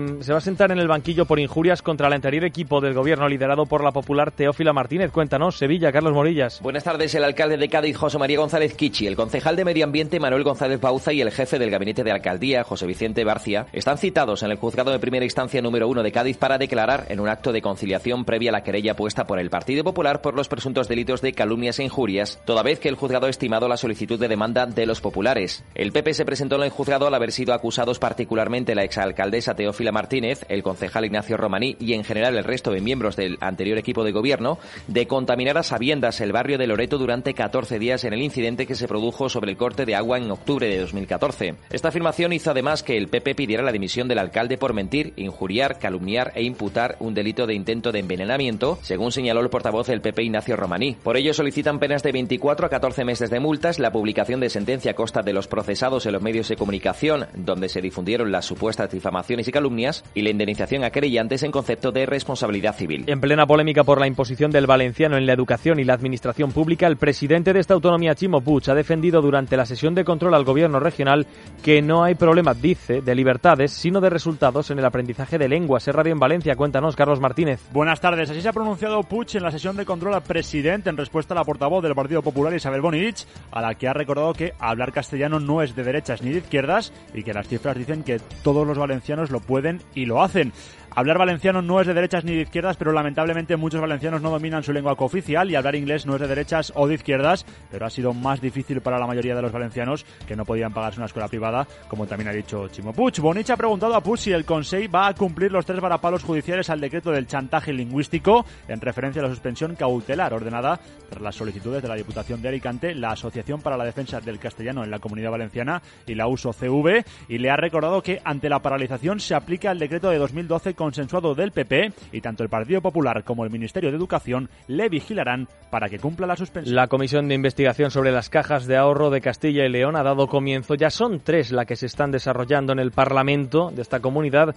a sentar en el banquillo por injurias contra el anterior equipo del gobierno liderado por la popular Teófila Martínez. Cuéntanos, Sevilla, Carlos Morillas. Buenas tardes. El alcalde de Cádiz, José María González Kichi, el concejal de Medio Ambiente, Manuel González Bauza, y el jefe del gabinete de alcaldía, José Vicente Barcia, están citados en el juzgado de primera instancia número 1 de Cádiz para declarar en un acto de conciliación previa a la querella puesta por el Partido Popular por los presuntos delitos de calumnias e injurias, toda vez que el juzgado ha estimado la solicitud de demanda de los populares. El PP se presentó en el juzgado al haber sido acusados particularmente la exalcaldesa Teófila Martínez, el concejal Ignacio Romaní y en general el resto de miembros del anterior equipo de gobierno de contaminar a sabiendas el barrio de Loreto durante 14 días en el incidente que se produjo sobre el corte de agua en octubre de 2014. Esta afirmación hizo además que el PP pidiera la dimisión del alcalde por mentir, injuriar, calumniar e imputar un delito de intento de envenenamiento, según señaló el portavoz del PP Ignacio Romaní. Por ello solicitan penas de 24 a 14 meses de multas, la publicación de sentencia a costa de los procesados en los medios de comunicación donde se difundieron las supuestas difamaciones y calumnias y la indemnización a querellantes en concepto de responsabilidad civil. En plena polémica por la imposición del valenciano en la educación y la administración pública, el presidente de esta autonomía, Ximo Puig, ha defendido durante la sesión de control al gobierno regional que no hay problema, dice, de libertades, sino de resultados en el aprendizaje de lenguas. Es Radio en Valencia. Cuéntanos, Carlos Martínez. Buenas tardes. Así se ha pronunciado Puig en la sesión de control al presidente en respuesta a la portavoz del Partido Popular, Isabel Bonich, a la que ha recordado que hablar castellano no es de derechas ni de izquierdas y que las cifras dicen que todos los valencianos lo pueden y lo hacen. Hablar valenciano no es de derechas ni de izquierdas, pero lamentablemente muchos valencianos no dominan su lengua cooficial y hablar inglés no es de derechas o de izquierdas, pero ha sido más difícil para la mayoría de los valencianos que no podían pagarse una escuela privada, como también ha dicho Ximo Puig. Bonich ha preguntado a Puig si el Consell va a cumplir los 3 varapalos judiciales al decreto del chantaje lingüístico en referencia a la suspensión cautelar ordenada tras las solicitudes de la Diputación de Alicante, la Asociación para la Defensa del Castellano en la Comunidad Valenciana y la USO-CV, y le ha recordado que ante la paralización se aplica el decreto de 2012 consensuado del PP y tanto el Partido Popular como el Ministerio de Educación le vigilarán para que cumpla la suspensión. La Comisión de Investigación sobre las Cajas de Ahorro de Castilla y León ha dado comienzo. Ya son 3 las que se están desarrollando en el Parlamento de esta comunidad.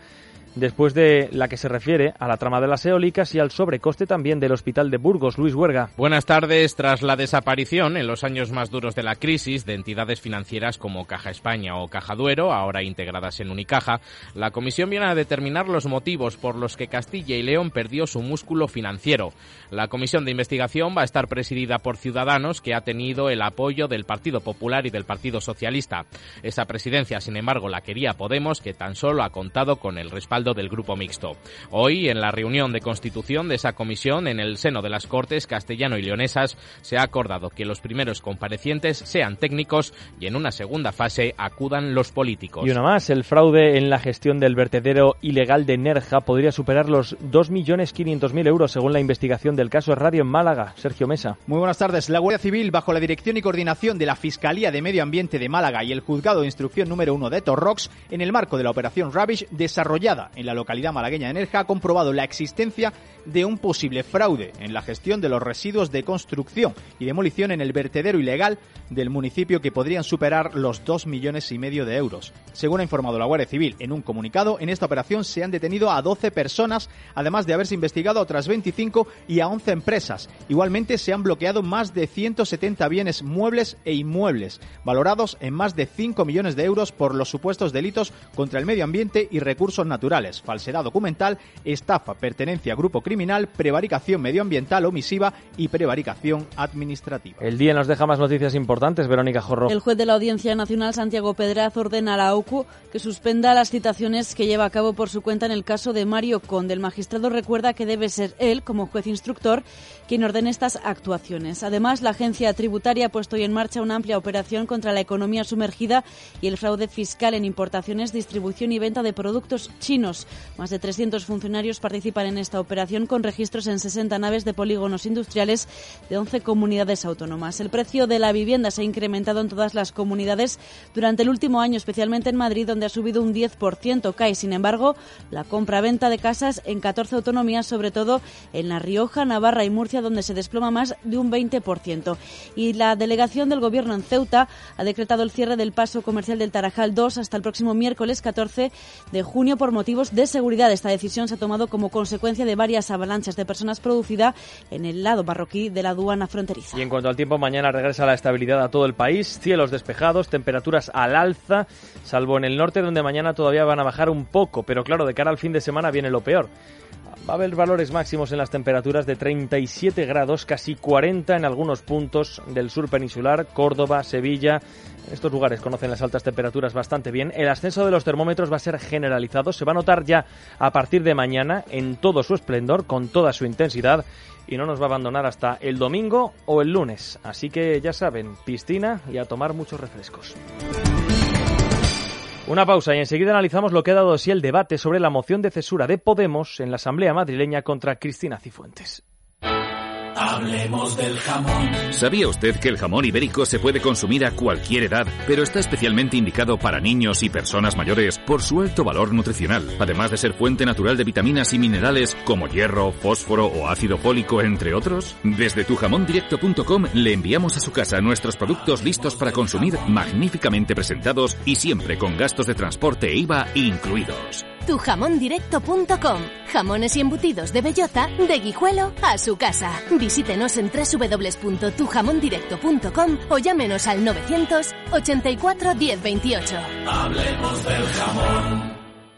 después de la que se refiere a la trama de las eólicas y al sobrecoste también del hospital de Burgos. Luis Huerga. Buenas tardes. Tras la desaparición en los años más duros de la crisis de entidades financieras como Caja España o Caja Duero, ahora integradas en Unicaja, la comisión viene a determinar los motivos por los que Castilla y León perdió su músculo financiero. La comisión de investigación va a estar presidida por Ciudadanos, que ha tenido el apoyo del Partido Popular y del Partido Socialista. Esa presidencia, sin embargo, la quería Podemos, que tan solo ha contado con el respaldo del Grupo Mixto. Hoy, en la reunión de constitución de esa comisión en el seno de las Cortes castellano y leonesas, se ha acordado que los primeros comparecientes sean técnicos y en una segunda fase acudan los políticos. Y una más, el fraude en la gestión del vertedero ilegal de Nerja podría superar los 2.500.000 euros según la investigación del caso Radio en Málaga. Sergio Mesa. Muy buenas tardes. La Guardia Civil, bajo la dirección y coordinación de la Fiscalía de Medio Ambiente de Málaga y el Juzgado de Instrucción número 1 de Torrox, en el marco de la operación Rubbish, desarrollada en la localidad malagueña de Nerja, ha comprobado la existencia de un posible fraude en la gestión de los residuos de construcción y demolición en el vertedero ilegal del municipio, que podrían superar los 2,5 millones de euros. Según ha informado la Guardia Civil en un comunicado, en esta operación se han detenido a 12 personas, además de haberse investigado a otras 25 y a 11 empresas. Igualmente se han bloqueado más de 170 bienes muebles e inmuebles, valorados en más de 5 millones de euros por los supuestos delitos contra el medio ambiente y recursos naturales, falsedad documental, estafa, pertenencia a grupo criminal, prevaricación medioambiental omisiva y prevaricación administrativa. El día nos deja más noticias importantes, Verónica Jorro. El juez de la Audiencia Nacional, Santiago Pedraz, ordena a la OCU que suspenda las citaciones que lleva a cabo por su cuenta en el caso de Mario Conde. El magistrado recuerda que debe ser él, como juez instructor, quien ordene estas actuaciones. Además, la agencia tributaria ha puesto hoy en marcha una amplia operación contra la economía sumergida y el fraude fiscal en importaciones, distribución y venta de productos chinos. Más de 300 funcionarios participan en esta operación, con registros en 60 naves de polígonos industriales de 11 comunidades autónomas. El precio de la vivienda se ha incrementado en todas las comunidades durante el último año, especialmente en Madrid, donde ha subido un 10%. Cae, sin embargo, la compra-venta de casas en 14 autonomías, sobre todo en La Rioja, Navarra y Murcia, donde se desploma más de un 20%. Y la delegación del Gobierno en Ceuta ha decretado el cierre del paso comercial del Tarajal 2 hasta el próximo miércoles 14 de junio por motivos de seguridad. Esta decisión se ha tomado como consecuencia de varias avalanchas de personas producida en el lado marroquí de la aduana fronteriza. Y en cuanto al tiempo, mañana regresa la estabilidad a todo el país, cielos despejados, temperaturas al alza, salvo en el norte, donde mañana todavía van a bajar un poco, pero claro, de cara al fin de semana viene lo peor. Va a haber valores máximos en las temperaturas de 37 grados, casi 40 en algunos puntos del sur peninsular, Córdoba, Sevilla. Estos lugares conocen las altas temperaturas bastante bien. El ascenso de los termómetros va a ser generalizado, se va a notar ya a partir de mañana en todo su esplendor, con toda su intensidad, y no nos va a abandonar hasta el domingo o el lunes. Así que ya saben, piscina y a tomar muchos refrescos. Una pausa y enseguida analizamos lo que ha dado de sí el debate sobre la moción de censura de Podemos en la Asamblea madrileña contra Cristina Cifuentes. Hablemos del jamón. ¿Sabía usted que el jamón ibérico se puede consumir a cualquier edad, pero está especialmente indicado para niños y personas mayores por su alto valor nutricional, además de ser fuente natural de vitaminas y minerales como hierro, fósforo o ácido fólico, entre otros? Desde tujamondirecto.com le enviamos a su casa nuestros productos listos para consumir, magníficamente presentados y siempre con gastos de transporte e IVA incluidos. Tujamondirecto.com. Jamones y embutidos de bellota, de Guijuelo a su casa. Visítenos en www.tujamondirecto.com o llámenos al 900 84 10 28. Hablemos del jamón.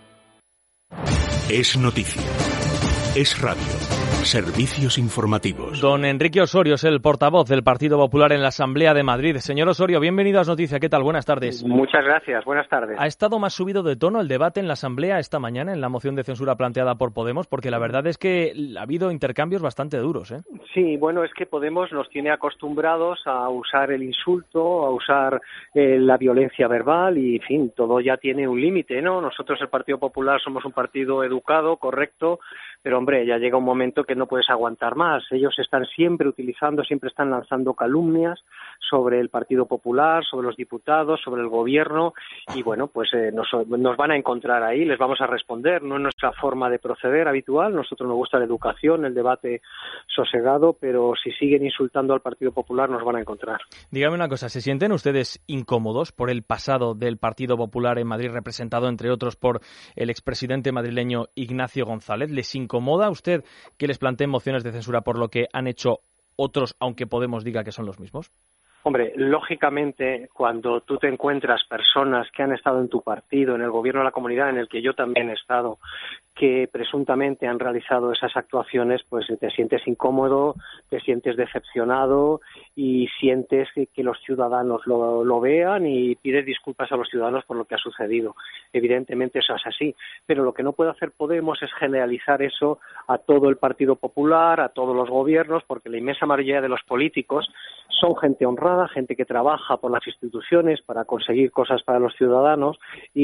Es noticia. Es radio. Servicios informativos. Don Enrique Osorio es el portavoz del Partido Popular en la Asamblea de Madrid. Señor Osorio, bienvenido a As Noticias. ¿Qué tal? Buenas tardes. Muchas gracias. Buenas tardes. ¿Ha estado más subido de tono el debate en la Asamblea esta mañana en la moción de censura planteada por Podemos? Porque la verdad es que ha habido intercambios bastante duros, ¿eh? Sí, bueno, es que Podemos nos tiene acostumbrados a usar el insulto, a usar la violencia verbal y, en fin, todo ya tiene un límite, ¿no? Nosotros, el Partido Popular, somos un partido educado, correcto, pero, hombre, ya llega un momento visto que no puedes aguantar más. Ellos están siempre están lanzando calumnias sobre el Partido Popular, sobre los diputados, sobre el gobierno, y bueno, pues nos van a encontrar ahí, les vamos a responder. No es nuestra forma de proceder habitual, nosotros nos gusta la educación, el debate sosegado, pero si siguen insultando al Partido Popular nos van a encontrar. Dígame una cosa, ¿se sienten ustedes incómodos por el pasado del Partido Popular en Madrid, representado entre otros por el expresidente madrileño Ignacio González? ¿Les incomoda a usted que les planteen mociones de censura por lo que han hecho otros, aunque Podemos diga que son los mismos? Hombre, lógicamente, cuando tú te encuentras personas que han estado en tu partido, en el gobierno de la comunidad, en el que yo también he estado, que presuntamente han realizado esas actuaciones, pues te sientes incómodo, te sientes decepcionado y sientes que los ciudadanos lo vean y pides disculpas a los ciudadanos por lo que ha sucedido. Evidentemente eso es así, pero lo que no puede hacer Podemos es generalizar eso a todo el Partido Popular, a todos los gobiernos, porque la inmensa mayoría de los políticos son gente honrada, gente que trabaja por las instituciones para conseguir cosas para los ciudadanos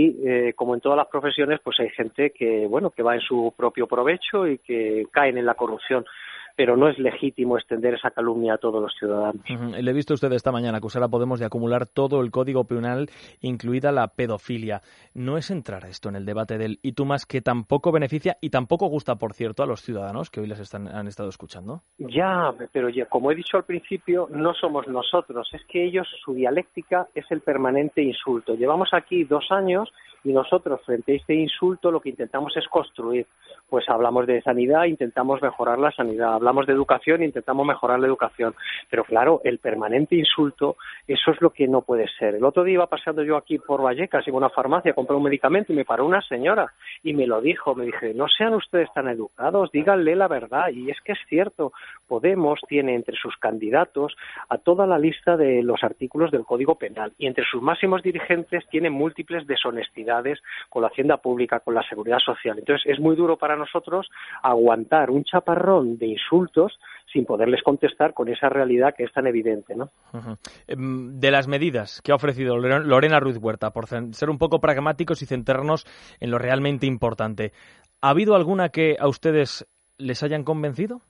y como en todas las profesiones pues hay gente que va en su propio provecho y que caen en la corrupción, pero no es legítimo extender esa calumnia a todos los ciudadanos. Le he visto a usted esta mañana acusar a Podemos de acumular todo el Código Penal, incluida la pedofilia. ¿No es entrar a esto en el debate del y tú más, que tampoco beneficia y tampoco gusta, por cierto, a los ciudadanos que hoy les han estado escuchando? Ya, pero como he dicho al principio, no somos nosotros, es que ellos, su dialéctica es el permanente insulto. Llevamos aquí 2 años y nosotros, frente a este insulto, lo que intentamos es construir. Pues hablamos de sanidad, intentamos mejorar la sanidad, hablamos de educación, intentamos mejorar la educación. Pero claro, el permanente insulto, eso es lo que no puede ser. El otro día iba paseando yo aquí por Vallecas, iba a una farmacia a comprar un medicamento y me paró una señora y me lo dijo, me dije, no sean ustedes tan educados, díganle la verdad. Y es que es cierto, Podemos tiene entre sus candidatos a toda la lista de los artículos del Código Penal y entre sus máximos dirigentes tiene múltiples deshonestidades con la hacienda pública, con la seguridad social. Entonces es muy duro para nosotros aguantar un chaparrón de insultos sin poderles contestar con esa realidad que es tan evidente, ¿no? De las medidas que ha ofrecido Lorena Ruiz Huerta, por ser un poco pragmáticos y centrarnos en lo realmente importante, ¿ha habido alguna que a ustedes les hayan convencido?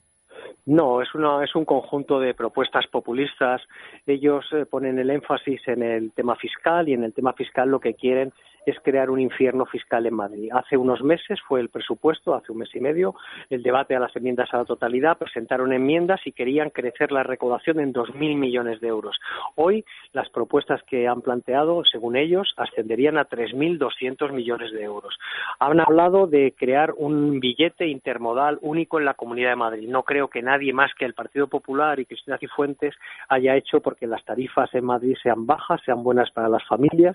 No, es un conjunto de propuestas populistas. Ellos ponen el énfasis en el tema fiscal y en el tema fiscal lo que quieren es crear un infierno fiscal en Madrid. Hace unos meses fue el presupuesto, hace un mes y medio, el debate a las enmiendas a la totalidad, presentaron enmiendas y querían crecer la recaudación en 2.000 millones de euros. Hoy las propuestas que han planteado, según ellos, ascenderían a 3.200 millones de euros. Han hablado de crear un billete intermodal único en la Comunidad de Madrid. No creo que nadie más que el Partido Popular y Cristina Cifuentes haya hecho porque las tarifas en Madrid sean bajas, sean buenas para las familias.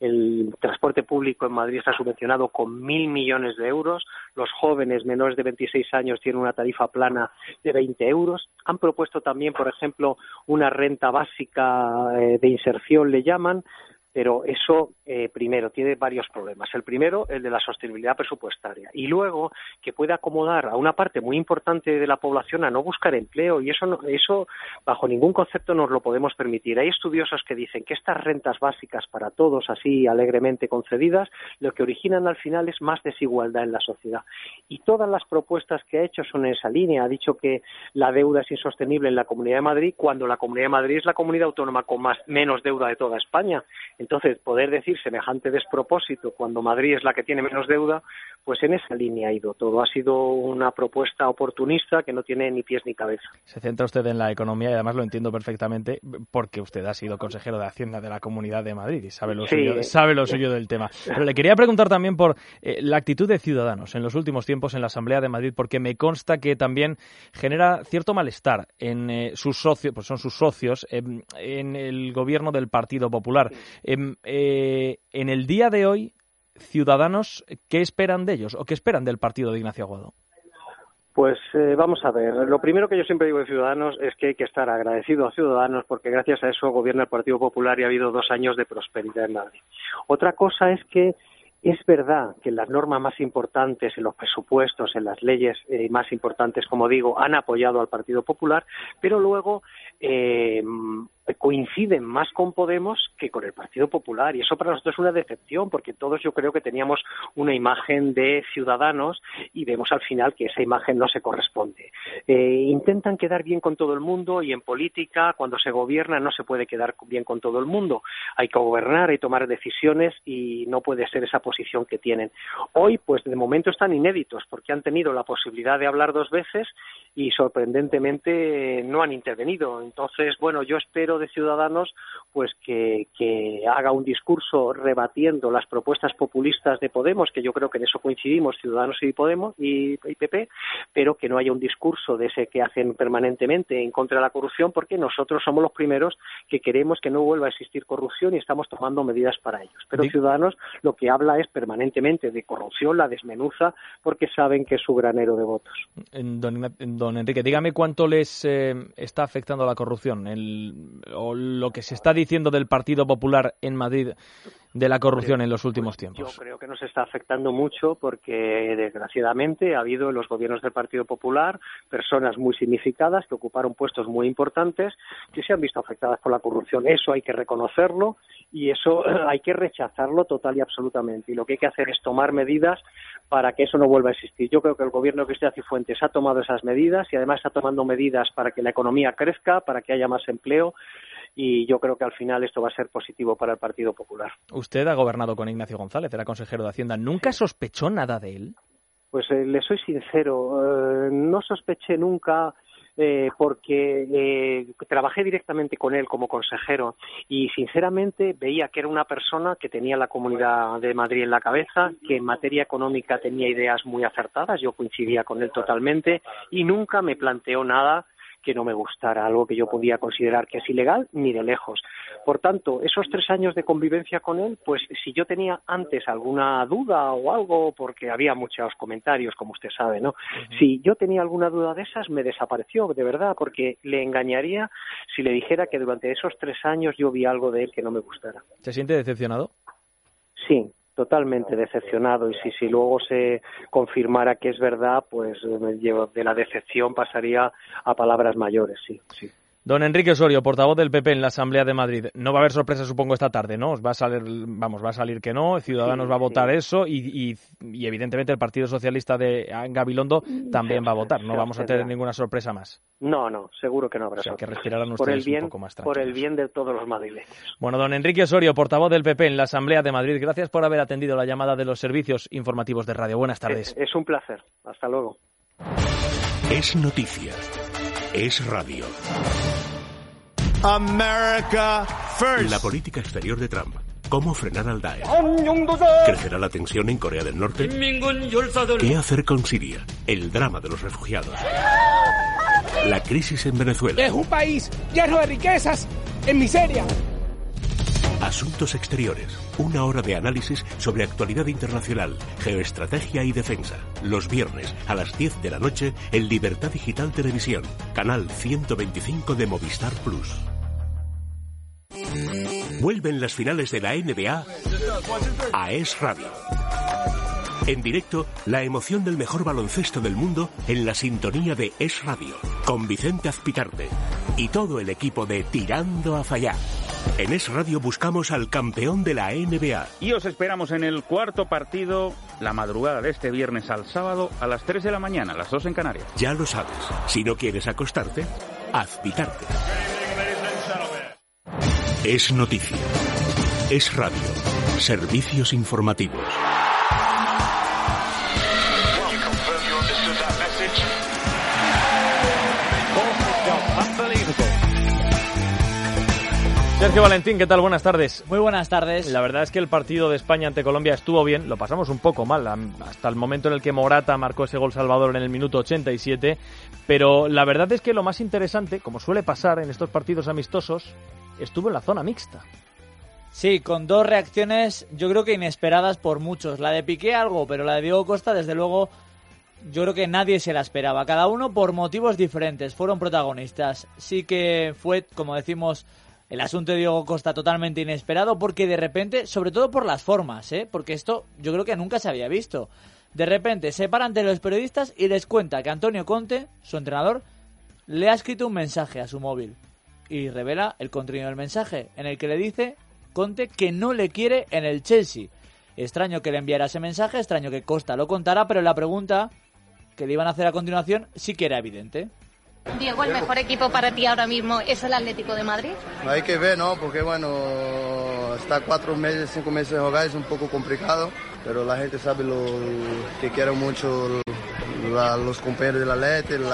El transporte público en Madrid está subvencionado con 1.000 millones de euros. Los jóvenes menores de 26 años tienen una tarifa plana de 20 euros. Han propuesto también, por ejemplo, una renta básica de inserción, le llaman, pero eso, primero, tiene varios problemas. El primero, el de la sostenibilidad presupuestaria. Y luego, que puede acomodar a una parte muy importante de la población a no buscar empleo. Y eso bajo ningún concepto nos lo podemos permitir. Hay estudiosos que dicen que estas rentas básicas para todos, así alegremente concedidas, lo que originan al final es más desigualdad en la sociedad. Y todas las propuestas que ha hecho son en esa línea. Ha dicho que la deuda es insostenible en la Comunidad de Madrid, cuando la Comunidad de Madrid es la comunidad autónoma con menos deuda de toda España. Entonces, poder decir semejante despropósito cuando Madrid es la que tiene menos deuda, pues en esa línea ha ido todo. Ha sido una propuesta oportunista que no tiene ni pies ni cabeza. Se centra usted en la economía y además lo entiendo perfectamente porque usted ha sido consejero de Hacienda de la Comunidad de Madrid y sabe lo suyo del tema. Pero le quería preguntar también por la actitud de Ciudadanos en los últimos tiempos en la Asamblea de Madrid, porque me consta que también genera cierto malestar en sus socios, pues son sus socios, en el gobierno del Partido Popular. En el día de hoy, Ciudadanos, ¿qué esperan de ellos o qué esperan del partido de Ignacio Aguado? Pues vamos a ver, lo primero que yo siempre digo de Ciudadanos es que hay que estar agradecido a Ciudadanos porque gracias a eso gobierna el Partido Popular y ha habido 2 años de prosperidad en Madrid. Otra cosa es que es verdad que en las normas más importantes, en los presupuestos, en las leyes más importantes, como digo, han apoyado al Partido Popular, pero luego coinciden más con Podemos que con el Partido Popular, y eso para nosotros es una decepción, porque todos yo creo que teníamos una imagen de Ciudadanos y vemos al final que esa imagen no se corresponde. Intentan quedar bien con todo el mundo, y en política, cuando se gobierna, no se puede quedar bien con todo el mundo. Hay que gobernar, hay que tomar decisiones, y no puede ser esa posición que tienen. Hoy, pues de momento están inéditos, porque han tenido la posibilidad de hablar 2 veces y sorprendentemente no han intervenido. Entonces, bueno, yo espero de Ciudadanos pues que haga un discurso rebatiendo las propuestas populistas de Podemos, que yo creo que en eso coincidimos Ciudadanos y Podemos y PP, pero que no haya un discurso de ese que hacen permanentemente en contra de la corrupción, porque nosotros somos los primeros que queremos que no vuelva a existir corrupción y estamos tomando medidas para ellos. Pero Ciudadanos lo que habla es permanentemente de corrupción, la desmenuza, porque saben que es su granero de votos. Don Enrique, dígame cuánto les está afectando la corrupción, o lo que se está diciendo del Partido Popular en Madrid de la corrupción en los últimos tiempos. Yo creo que nos está afectando mucho, porque desgraciadamente ha habido en los gobiernos del Partido Popular personas muy significadas que ocuparon puestos muy importantes que se han visto afectadas por la corrupción. Eso hay que reconocerlo y eso hay que rechazarlo total y absolutamente. Y lo que hay que hacer es tomar medidas para que eso no vuelva a existir. Yo creo que el gobierno de Cristina Cifuentes ha tomado esas medidas y además está tomando medidas para que la economía crezca, para que haya más empleo, y yo creo que al final esto va a ser positivo para el Partido Popular. Usted ha gobernado con Ignacio González, era consejero de Hacienda. ¿Nunca sospechó nada de él? Pues le soy sincero, no sospeché nunca, porque trabajé directamente con él como consejero y sinceramente veía que era una persona que tenía la Comunidad de Madrid en la cabeza, que en materia económica tenía ideas muy acertadas, yo coincidía con él totalmente y nunca me planteó nada que no me gustara, algo que yo podía considerar que es ilegal, ni de lejos. Por tanto, esos 3 años de convivencia con él, pues si yo tenía antes alguna duda o algo, porque había muchos comentarios, como usted sabe, ¿no? Uh-huh. Si yo tenía alguna duda de esas, me desapareció, de verdad, porque le engañaría si le dijera que durante esos 3 años yo vi algo de él que no me gustara. ¿Se siente decepcionado? Sí. Totalmente decepcionado, y si luego se confirmara que es verdad, pues de la decepción pasaría a palabras mayores, sí. Don Enrique Osorio, portavoz del PP en la Asamblea de Madrid. No va a haber sorpresa, supongo, esta tarde, ¿no? Va a salir que no, Ciudadanos va a votar eso y evidentemente el Partido Socialista de Gabilondo también va a votar. No vamos a tener ninguna sorpresa más. No, seguro que no habrá sorpresa. Que respirarán ustedes un poco más tranquilos. Por el bien de todos los madrileños. Bueno, don Enrique Osorio, portavoz del PP en la Asamblea de Madrid, gracias por haber atendido la llamada de los servicios informativos de radio. Buenas tardes. Es un placer. Hasta luego. Es noticia. Es radio. America first. La política exterior de Trump. ¿Cómo frenar al Daesh? ¿Crecerá la tensión en Corea del Norte? ¿Qué hacer con Siria? El drama de los refugiados. La crisis en Venezuela. Es un país lleno de riquezas en miseria. Asuntos exteriores. 1 hora de análisis sobre actualidad internacional, geoestrategia y defensa. Los viernes a las 10 de la noche en Libertad Digital Televisión. Canal 125 de Movistar Plus. Vuelven las finales de la NBA a Es Radio. En directo, la emoción del mejor baloncesto del mundo en la sintonía de Es Radio, con Vicente Azpitarte y todo el equipo de Tirando a Fallar. En Es Radio buscamos al campeón de la NBA. Y os esperamos en el 4º partido, la madrugada de este viernes al sábado, a las 3 de la mañana, las 2 en Canarias. Ya lo sabes, si no quieres acostarte, Azpitarte. Es noticia. Es radio. Servicios informativos. Sergio Valentín, ¿qué tal? Buenas tardes. Muy buenas tardes. La verdad es que el partido de España ante Colombia estuvo bien, lo pasamos un poco mal, hasta el momento en el que Morata marcó ese gol salvador en el minuto 87, pero la verdad es que lo más interesante, como suele pasar en estos partidos amistosos, estuvo en la zona mixta. Sí, con 2 reacciones yo creo que inesperadas por muchos. La de Piqué algo, pero la de Diego Costa desde luego yo creo que nadie se la esperaba. Cada uno por motivos diferentes, fueron protagonistas. Sí que fue, como decimos, el asunto de Diego Costa totalmente inesperado porque de repente, sobre todo por las formas, porque esto yo creo que nunca se había visto. De repente se para ante los periodistas y les cuenta que Antonio Conte, su entrenador, le ha escrito un mensaje a su móvil. y revela el contenido del mensaje, en el que le dice Conte que no le quiere en el Chelsea. Extraño que le enviara ese mensaje, extraño que Costa lo contara, pero la pregunta que le iban a hacer a continuación sí que era evidente. Diego, ¿el mejor equipo para ti ahora mismo es el Atlético de Madrid? Hay que ver, ¿no? Porque bueno, está 4 meses, 5 meses de jugar, es un poco complicado, pero la gente sabe lo que quiero mucho los compañeros del Atlético,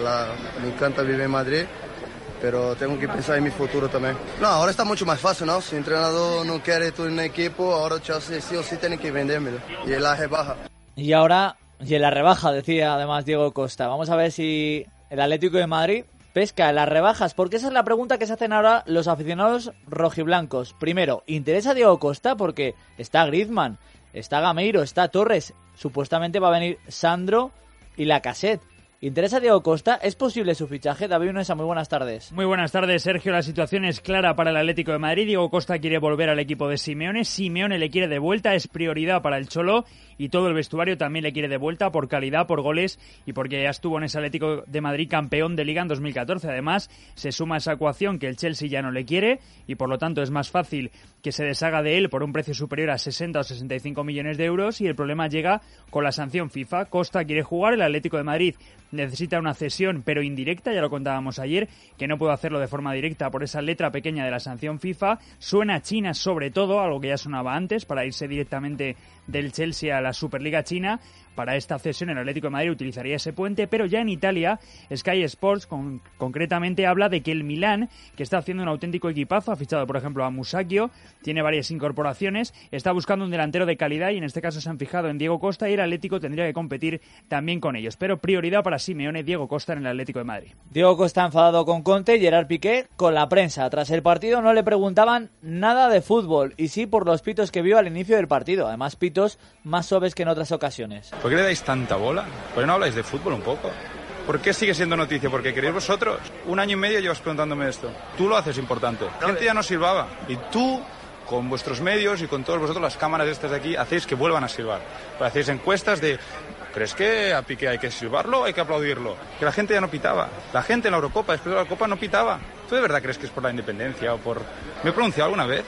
me encanta vivir en Madrid, pero tengo que pensar en mi futuro también. No, ahora está mucho más fácil, ¿no? Si el entrenador no quiere tú en el equipo, ahora Chelsea sí o sí tiene que vendérmelo, y la rebaja. Y ahora, y en la rebaja, decía además Diego Costa. Vamos a ver si el Atlético de Madrid pesca en las rebajas, porque esa es la pregunta que se hacen ahora los aficionados rojiblancos. Primero, ¿interesa a Diego Costa? Porque está Griezmann, está Gameiro, está Torres, supuestamente va a venir Sandro y Lacazette. ¿Interesa a Diego Costa? ¿Es posible su fichaje? David Unesa, muy buenas tardes. Muy buenas tardes, Sergio. La situación es clara para el Atlético de Madrid. Diego Costa quiere volver al equipo de Simeone. Simeone le quiere de vuelta, es prioridad para el Cholo. Y todo el vestuario también le quiere de vuelta por calidad, por goles y porque ya estuvo en ese Atlético de Madrid campeón de Liga en 2014. Además, se suma esa ecuación que el Chelsea ya no le quiere y por lo tanto es más fácil que se deshaga de él por un precio superior a 60 o 65 millones de euros y el problema llega con la sanción FIFA. Costa quiere jugar, el Atlético de Madrid necesita una cesión pero indirecta, ya lo contábamos ayer, que no puede hacerlo de forma directa por esa letra pequeña de la sanción FIFA. Suena China sobre todo, algo que ya sonaba antes, para irse directamente del Chelsea a la Superliga China. Para esta cesión el Atlético de Madrid utilizaría ese puente, pero ya en Italia Sky Sports concretamente habla de que el Milán, que está haciendo un auténtico equipazo, ha fichado por ejemplo a Musacchio, tiene varias incorporaciones, está buscando un delantero de calidad y en este caso se han fijado en Diego Costa y el Atlético tendría que competir también con ellos, pero prioridad para Simeone, Diego Costa en el Atlético de Madrid. Diego Costa enfadado con Conte y Gerard Piqué con la prensa. Tras el partido no le preguntaban nada de fútbol y sí por los pitos que vio al inicio del partido, además pitos más suaves que en otras ocasiones. ¿Por qué le dais tanta bola? ¿Por qué no habláis de fútbol un poco? ¿Por qué sigue siendo noticia? ¿Porque queréis vosotros? 1 año y medio llevas preguntándome esto. Tú lo haces importante. La gente ya no silbaba. Y tú, con vuestros medios y con todos vosotros, las cámaras estas de aquí, hacéis que vuelvan a silbar. Hacéis encuestas de... ¿Crees que a Piqué hay que silbarlo o hay que aplaudirlo? Que la gente ya no pitaba. La gente en la Eurocopa, después de la Eurocopa, no pitaba. ¿Tú de verdad crees que es por la independencia o por...? ¿Me he pronunciado alguna vez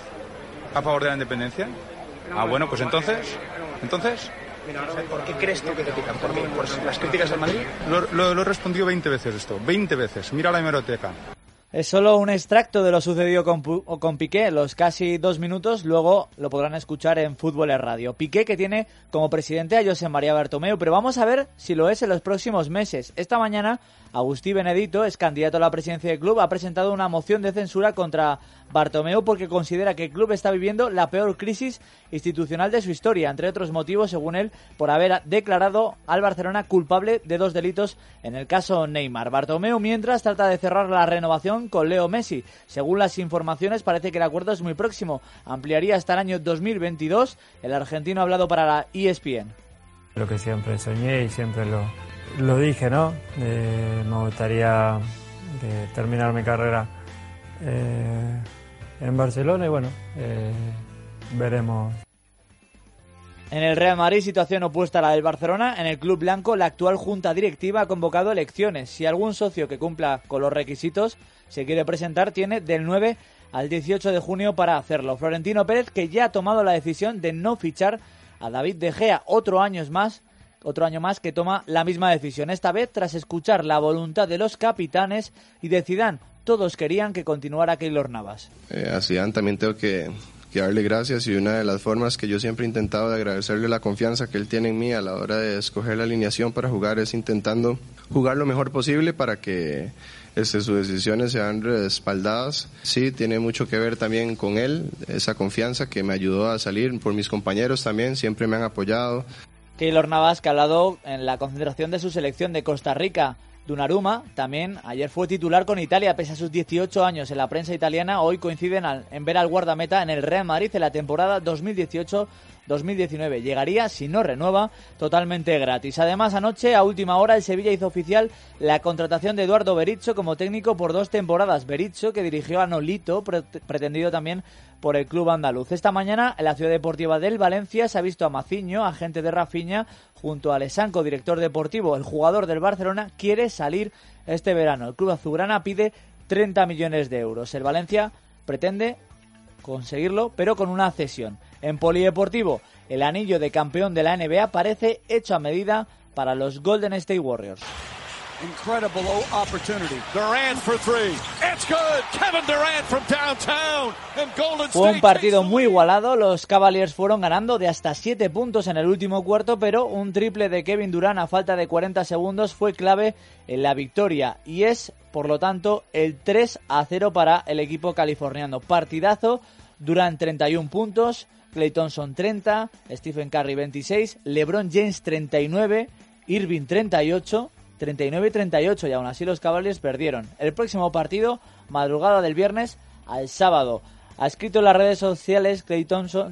a favor de la independencia? Ah, bueno, pues entonces... ¿Por qué crees tú que te pican? ¿Por qué? ¿Por las críticas al Madrid? Lo he respondido 20 veces esto, 20 veces. Mira la hemeroteca. Es solo un extracto de lo sucedido con Piqué, los casi 2 minutos, luego lo podrán escuchar en Fútbol es Radio. Piqué que tiene como presidente a José María Bartomeu, pero vamos a ver si lo es en los próximos meses. Esta mañana Agustí Benedito, es candidato a la presidencia del club, ha presentado una moción de censura contra Bartomeu porque considera que el club está viviendo la peor crisis institucional de su historia, entre otros motivos, según él, por haber declarado al Barcelona culpable de 2 delitos en el caso Neymar. Bartomeu, mientras, trata de cerrar la renovación con Leo Messi. Según las informaciones, parece que el acuerdo es muy próximo. Ampliaría hasta el año 2022. El argentino ha hablado para la ESPN. Lo que siempre soñé y siempre lo dije, ¿no? Me gustaría terminar mi carrera en Barcelona y bueno, veremos. En el Real Madrid, situación opuesta a la del Barcelona. En el club blanco, la actual junta directiva ha convocado elecciones. Si algún socio que cumpla con los requisitos se quiere presentar, tiene del 9 al 18 de junio para hacerlo. Florentino Pérez, que ya ha tomado la decisión de no fichar a David De Gea, otro año más que toma la misma decisión. Esta vez tras escuchar la voluntad de los capitanes y de Zidane. Todos querían que continuara Keylor Navas. A Zidane también tengo que darle gracias y una de las formas que yo siempre he intentado de agradecerle la confianza que él tiene en mí a la hora de escoger la alineación para jugar es intentando jugar lo mejor posible para que sus decisiones sean respaldadas. Sí, tiene mucho que ver también con él, esa confianza que me ayudó a salir, por mis compañeros también, siempre me han apoyado. Keylor Navas, que ha hablado en la concentración de su selección de Costa Rica. Donnarumma también ayer fue titular con Italia pese a sus 18 años en la prensa italiana. Hoy coinciden en ver al guardameta en el Real Madrid en la temporada 2018-2019. Llegaría, si no renueva, totalmente gratis. Además, anoche a última hora el Sevilla hizo oficial la contratación de Eduardo Berizzo como técnico por 2 temporadas. Berizzo, que dirigió a Nolito, pretendido también por el club andaluz. Esta mañana en la ciudad deportiva del Valencia se ha visto a Maciño, agente de Rafinha, junto a Lesanco, director deportivo. El jugador del Barcelona quiere salir este verano. El club azulgrana pide 30 millones de euros. El Valencia pretende conseguirlo, pero con una cesión. En polideportivo, el anillo de campeón de la NBA parece hecho a medida para los Golden State Warriors. Incredible opportunity. Durant for three. It's good. Kevin Durant from downtown. And Golden State. Fue un partido muy igualado. Los Cavaliers fueron ganando de hasta 7 puntos en el último cuarto, pero un triple de Kevin Durant a falta de 40 segundos fue clave en la victoria y es, por lo tanto, el 3-0 para el equipo californiano. Partidazo. Durant 31 puntos, Klay Thompson 30, Stephen Curry 26, LeBron James 39, Irving 38, 39 y 38, y aún así los Cavaliers perdieron. El próximo partido, madrugada del viernes al sábado. Ha escrito en las redes sociales Klay Thompson,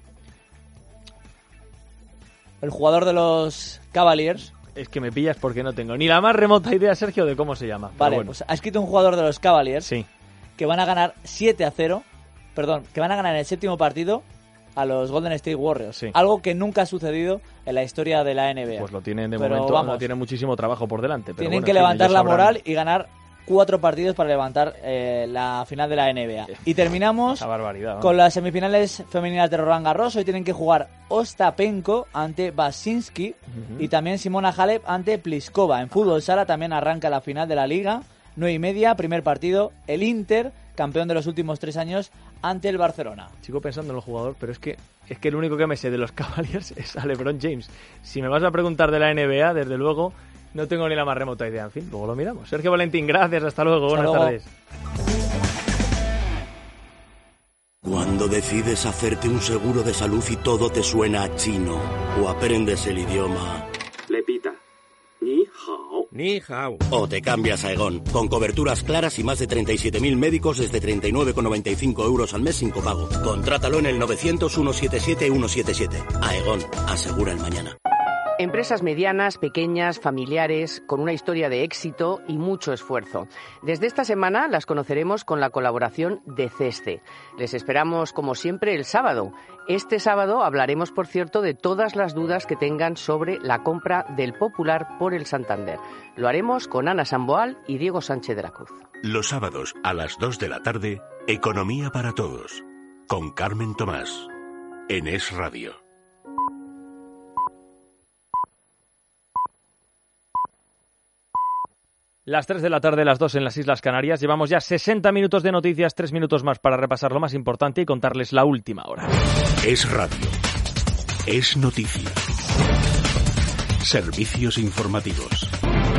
el jugador de los Cavaliers. Es que me pillas porque no tengo ni la más remota idea, Sergio, de cómo se llama. Vale, bueno. Pues ha escrito un jugador de los Cavaliers, sí, que van a ganar 7-0, que van a ganar en el séptimo partido a los Golden State Warriors. Sí. Algo que nunca ha sucedido en la historia de la NBA. Pues lo tienen de pero momento, vamos, no tienen muchísimo trabajo por delante. Pero tienen bueno, que levantar la moral y ganar 4 partidos para levantar la final de la NBA. Y terminamos con las semifinales femeninas de Roland Garros. Hoy tienen que jugar Ostapenko ante Basinski y también Simona Halep ante Pliskova. En fútbol sala también arranca la final de la Liga. 9:30, primer partido, el Inter, campeón de los últimos 3 años, ante el Barcelona. Sigo pensando en el jugador, pero es que el único que me sé de los Cavaliers es a LeBron James. Si me vas a preguntar de la NBA, desde luego, no tengo ni la más remota idea. En fin, luego lo miramos. Sergio Valentín, gracias, hasta luego, buenas tardes. Cuando decides hacerte un seguro de salud y todo te suena a chino, o aprendes el idioma... Lepita. Ni hao. Ni hao. O te cambias a Aegon, con coberturas claras y más de 37.000 médicos desde 39,95 euros al mes sin copago. Contrátalo en el 900-177-177. Aegon, asegura el mañana. Empresas medianas, pequeñas, familiares, con una historia de éxito y mucho esfuerzo. Desde esta semana las conoceremos con la colaboración de CESCE. Les esperamos, como siempre, el sábado. Este sábado hablaremos, por cierto, de todas las dudas que tengan sobre la compra del Popular por el Santander. Lo haremos con Ana Samboal y Diego Sánchez de la Cruz. Los sábados a las 2 de la tarde, Economía para Todos, con Carmen Tomás, en Es Radio. Las 3 de la tarde, las 2 en las Islas Canarias. Llevamos ya 60 minutos de noticias, 3 minutos más para repasar lo más importante y contarles la última hora. Es radio. Es noticia. Servicios informativos.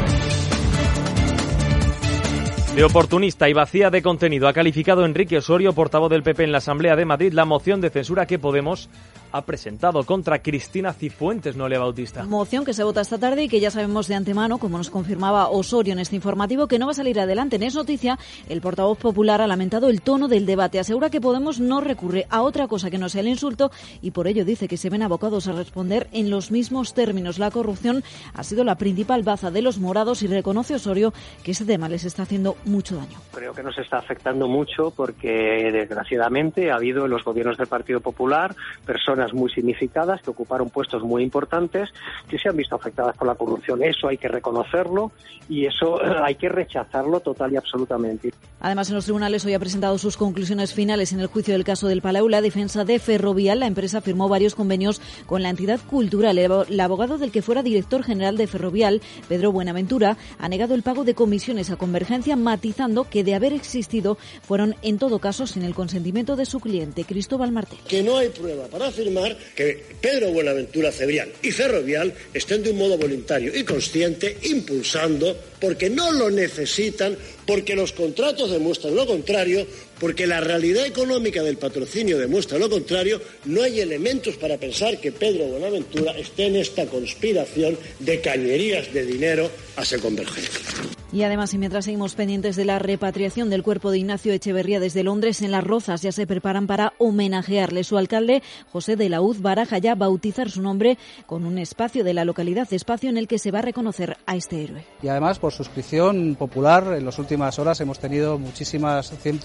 De oportunista y vacía de contenido ha calificado Enrique Osorio, portavoz del PP en la Asamblea de Madrid, la moción de censura que Podemos ha presentado contra Cristina Cifuentes, Noelia Bautista. Moción que se vota esta tarde y que ya sabemos de antemano, como nos confirmaba Osorio en este informativo, que no va a salir adelante. En Es Noticia, el portavoz popular ha lamentado el tono del debate. Asegura que Podemos no recurre a otra cosa que no sea el insulto y por ello dice que se ven abocados a responder en los mismos términos. La corrupción ha sido la principal baza de los morados y reconoce Osorio que ese tema les está haciendo mucho daño. Creo que nos está afectando mucho porque desgraciadamente ha habido en los gobiernos del Partido Popular personas muy significadas que ocuparon puestos muy importantes que se han visto afectadas por la corrupción. Eso hay que reconocerlo y eso hay que rechazarlo total y absolutamente. Además, en los tribunales hoy ha presentado sus conclusiones finales en el juicio del caso del Palau. La defensa de Ferrovial, la empresa firmó varios convenios con la entidad cultural. El abogado del que fuera director general de Ferrovial, Pedro Buenaventura, ha negado el pago de comisiones a Convergencia, matizando que de haber existido fueron en todo caso sin el consentimiento de su cliente, Cristóbal Martel. Que no hay prueba para afirmar que Pedro Buenaventura Cebrián y Ferrovial estén de un modo voluntario y consciente impulsando, porque no lo necesitan, porque los contratos demuestran lo contrario, porque la realidad económica del patrocinio demuestra lo contrario. No hay elementos para pensar que Pedro Buenaventura esté en esta conspiración de cañerías de dinero hacia Convergencia. Y además, y mientras seguimos pendientes de la repatriación del cuerpo de Ignacio Echeverría desde Londres, en Las Rozas ya se preparan para homenajearle. Su alcalde, José de la Hoz, baraja ya bautizar su nombre con un espacio de la localidad, espacio en el que se va a reconocer a este héroe. Y además, por suscripción popular, en las últimas horas hemos tenido muchísimas cientos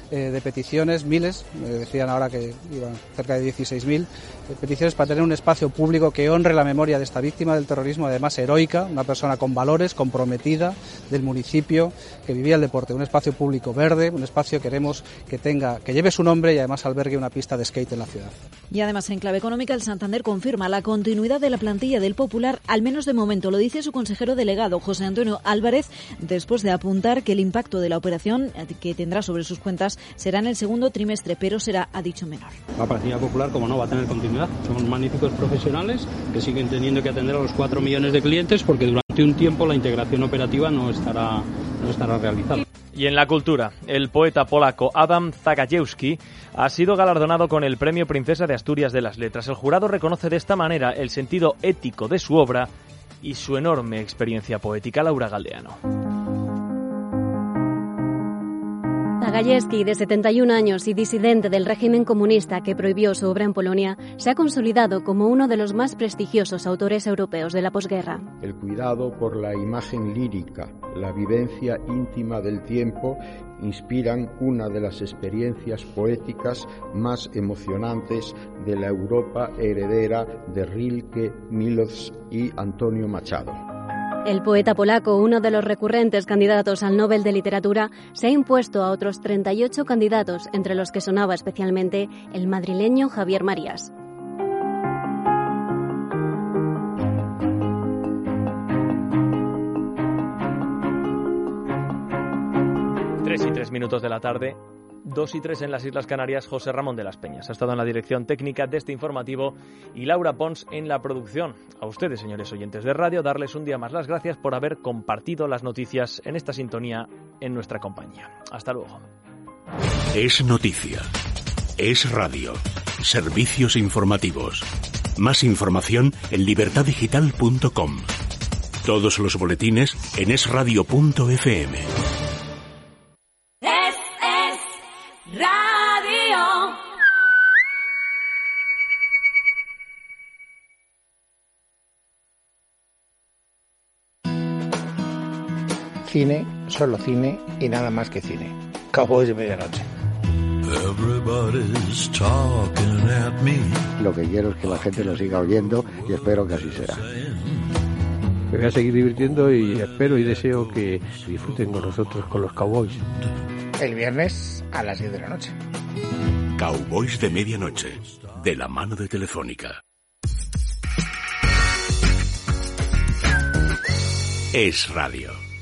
de peticiones, miles, me decían ahora que iban cerca de 16.000 peticiones para tener un espacio público que honre la memoria de esta víctima del terrorismo, además heroica, una persona con valores, comprometida del municipio, que vivía el deporte, un espacio público verde, un espacio queremos que lleve su nombre y además albergue una pista de skate en la ciudad. Y además, en clave económica, el Santander confirma la continuidad de la plantilla del Popular, al menos de momento, lo dice su consejero delegado, José Antonio Álvarez, después de apuntar que el impacto de la operación que tendrá sobre sus cuentas será en el segundo trimestre, pero será, ha dicho, menor. La plantilla Popular, como no, va a tener continuidad. Son magníficos profesionales que siguen teniendo que atender a los 4 millones de clientes porque durante un tiempo la integración operativa no estará realizada. Y en la cultura, el poeta polaco Adam Zagajewski ha sido galardonado con el Premio Princesa de Asturias de las Letras. El jurado reconoce de esta manera el sentido ético de su obra y su enorme experiencia poética. Laura Galdeano. Zagajewski, de 71 años y disidente del régimen comunista que prohibió su obra en Polonia, se ha consolidado como uno de los más prestigiosos autores europeos de la posguerra. El cuidado por la imagen lírica, la vivencia íntima del tiempo, inspiran una de las experiencias poéticas más emocionantes de la Europa heredera de Rilke, Milosz y Antonio Machado. El poeta polaco, uno de los recurrentes candidatos al Nobel de Literatura, se ha impuesto a otros 38 candidatos, entre los que sonaba especialmente el madrileño Javier Marías. Tres y 3 minutos de la tarde. 2 y 3 en las Islas Canarias. José Ramón de las Peñas ha estado en la dirección técnica de este informativo y Laura Pons en la producción. A ustedes, señores oyentes de radio, darles un día más las gracias por haber compartido las noticias en esta sintonía en nuestra compañía. Hasta luego. Es noticia. Es radio. Servicios informativos. Más información en libertaddigital.com. Todos los boletines en esradio.fm. Radio. Cine, solo cine y nada más que cine. Cowboys de medianoche. Lo que quiero es que la gente lo siga oyendo y espero que así será. Me voy a seguir divirtiendo y espero y deseo que disfruten con nosotros, con los Cowboys. El viernes a las 10 de la noche. Cowboys de medianoche, de la mano de Telefónica. Es radio.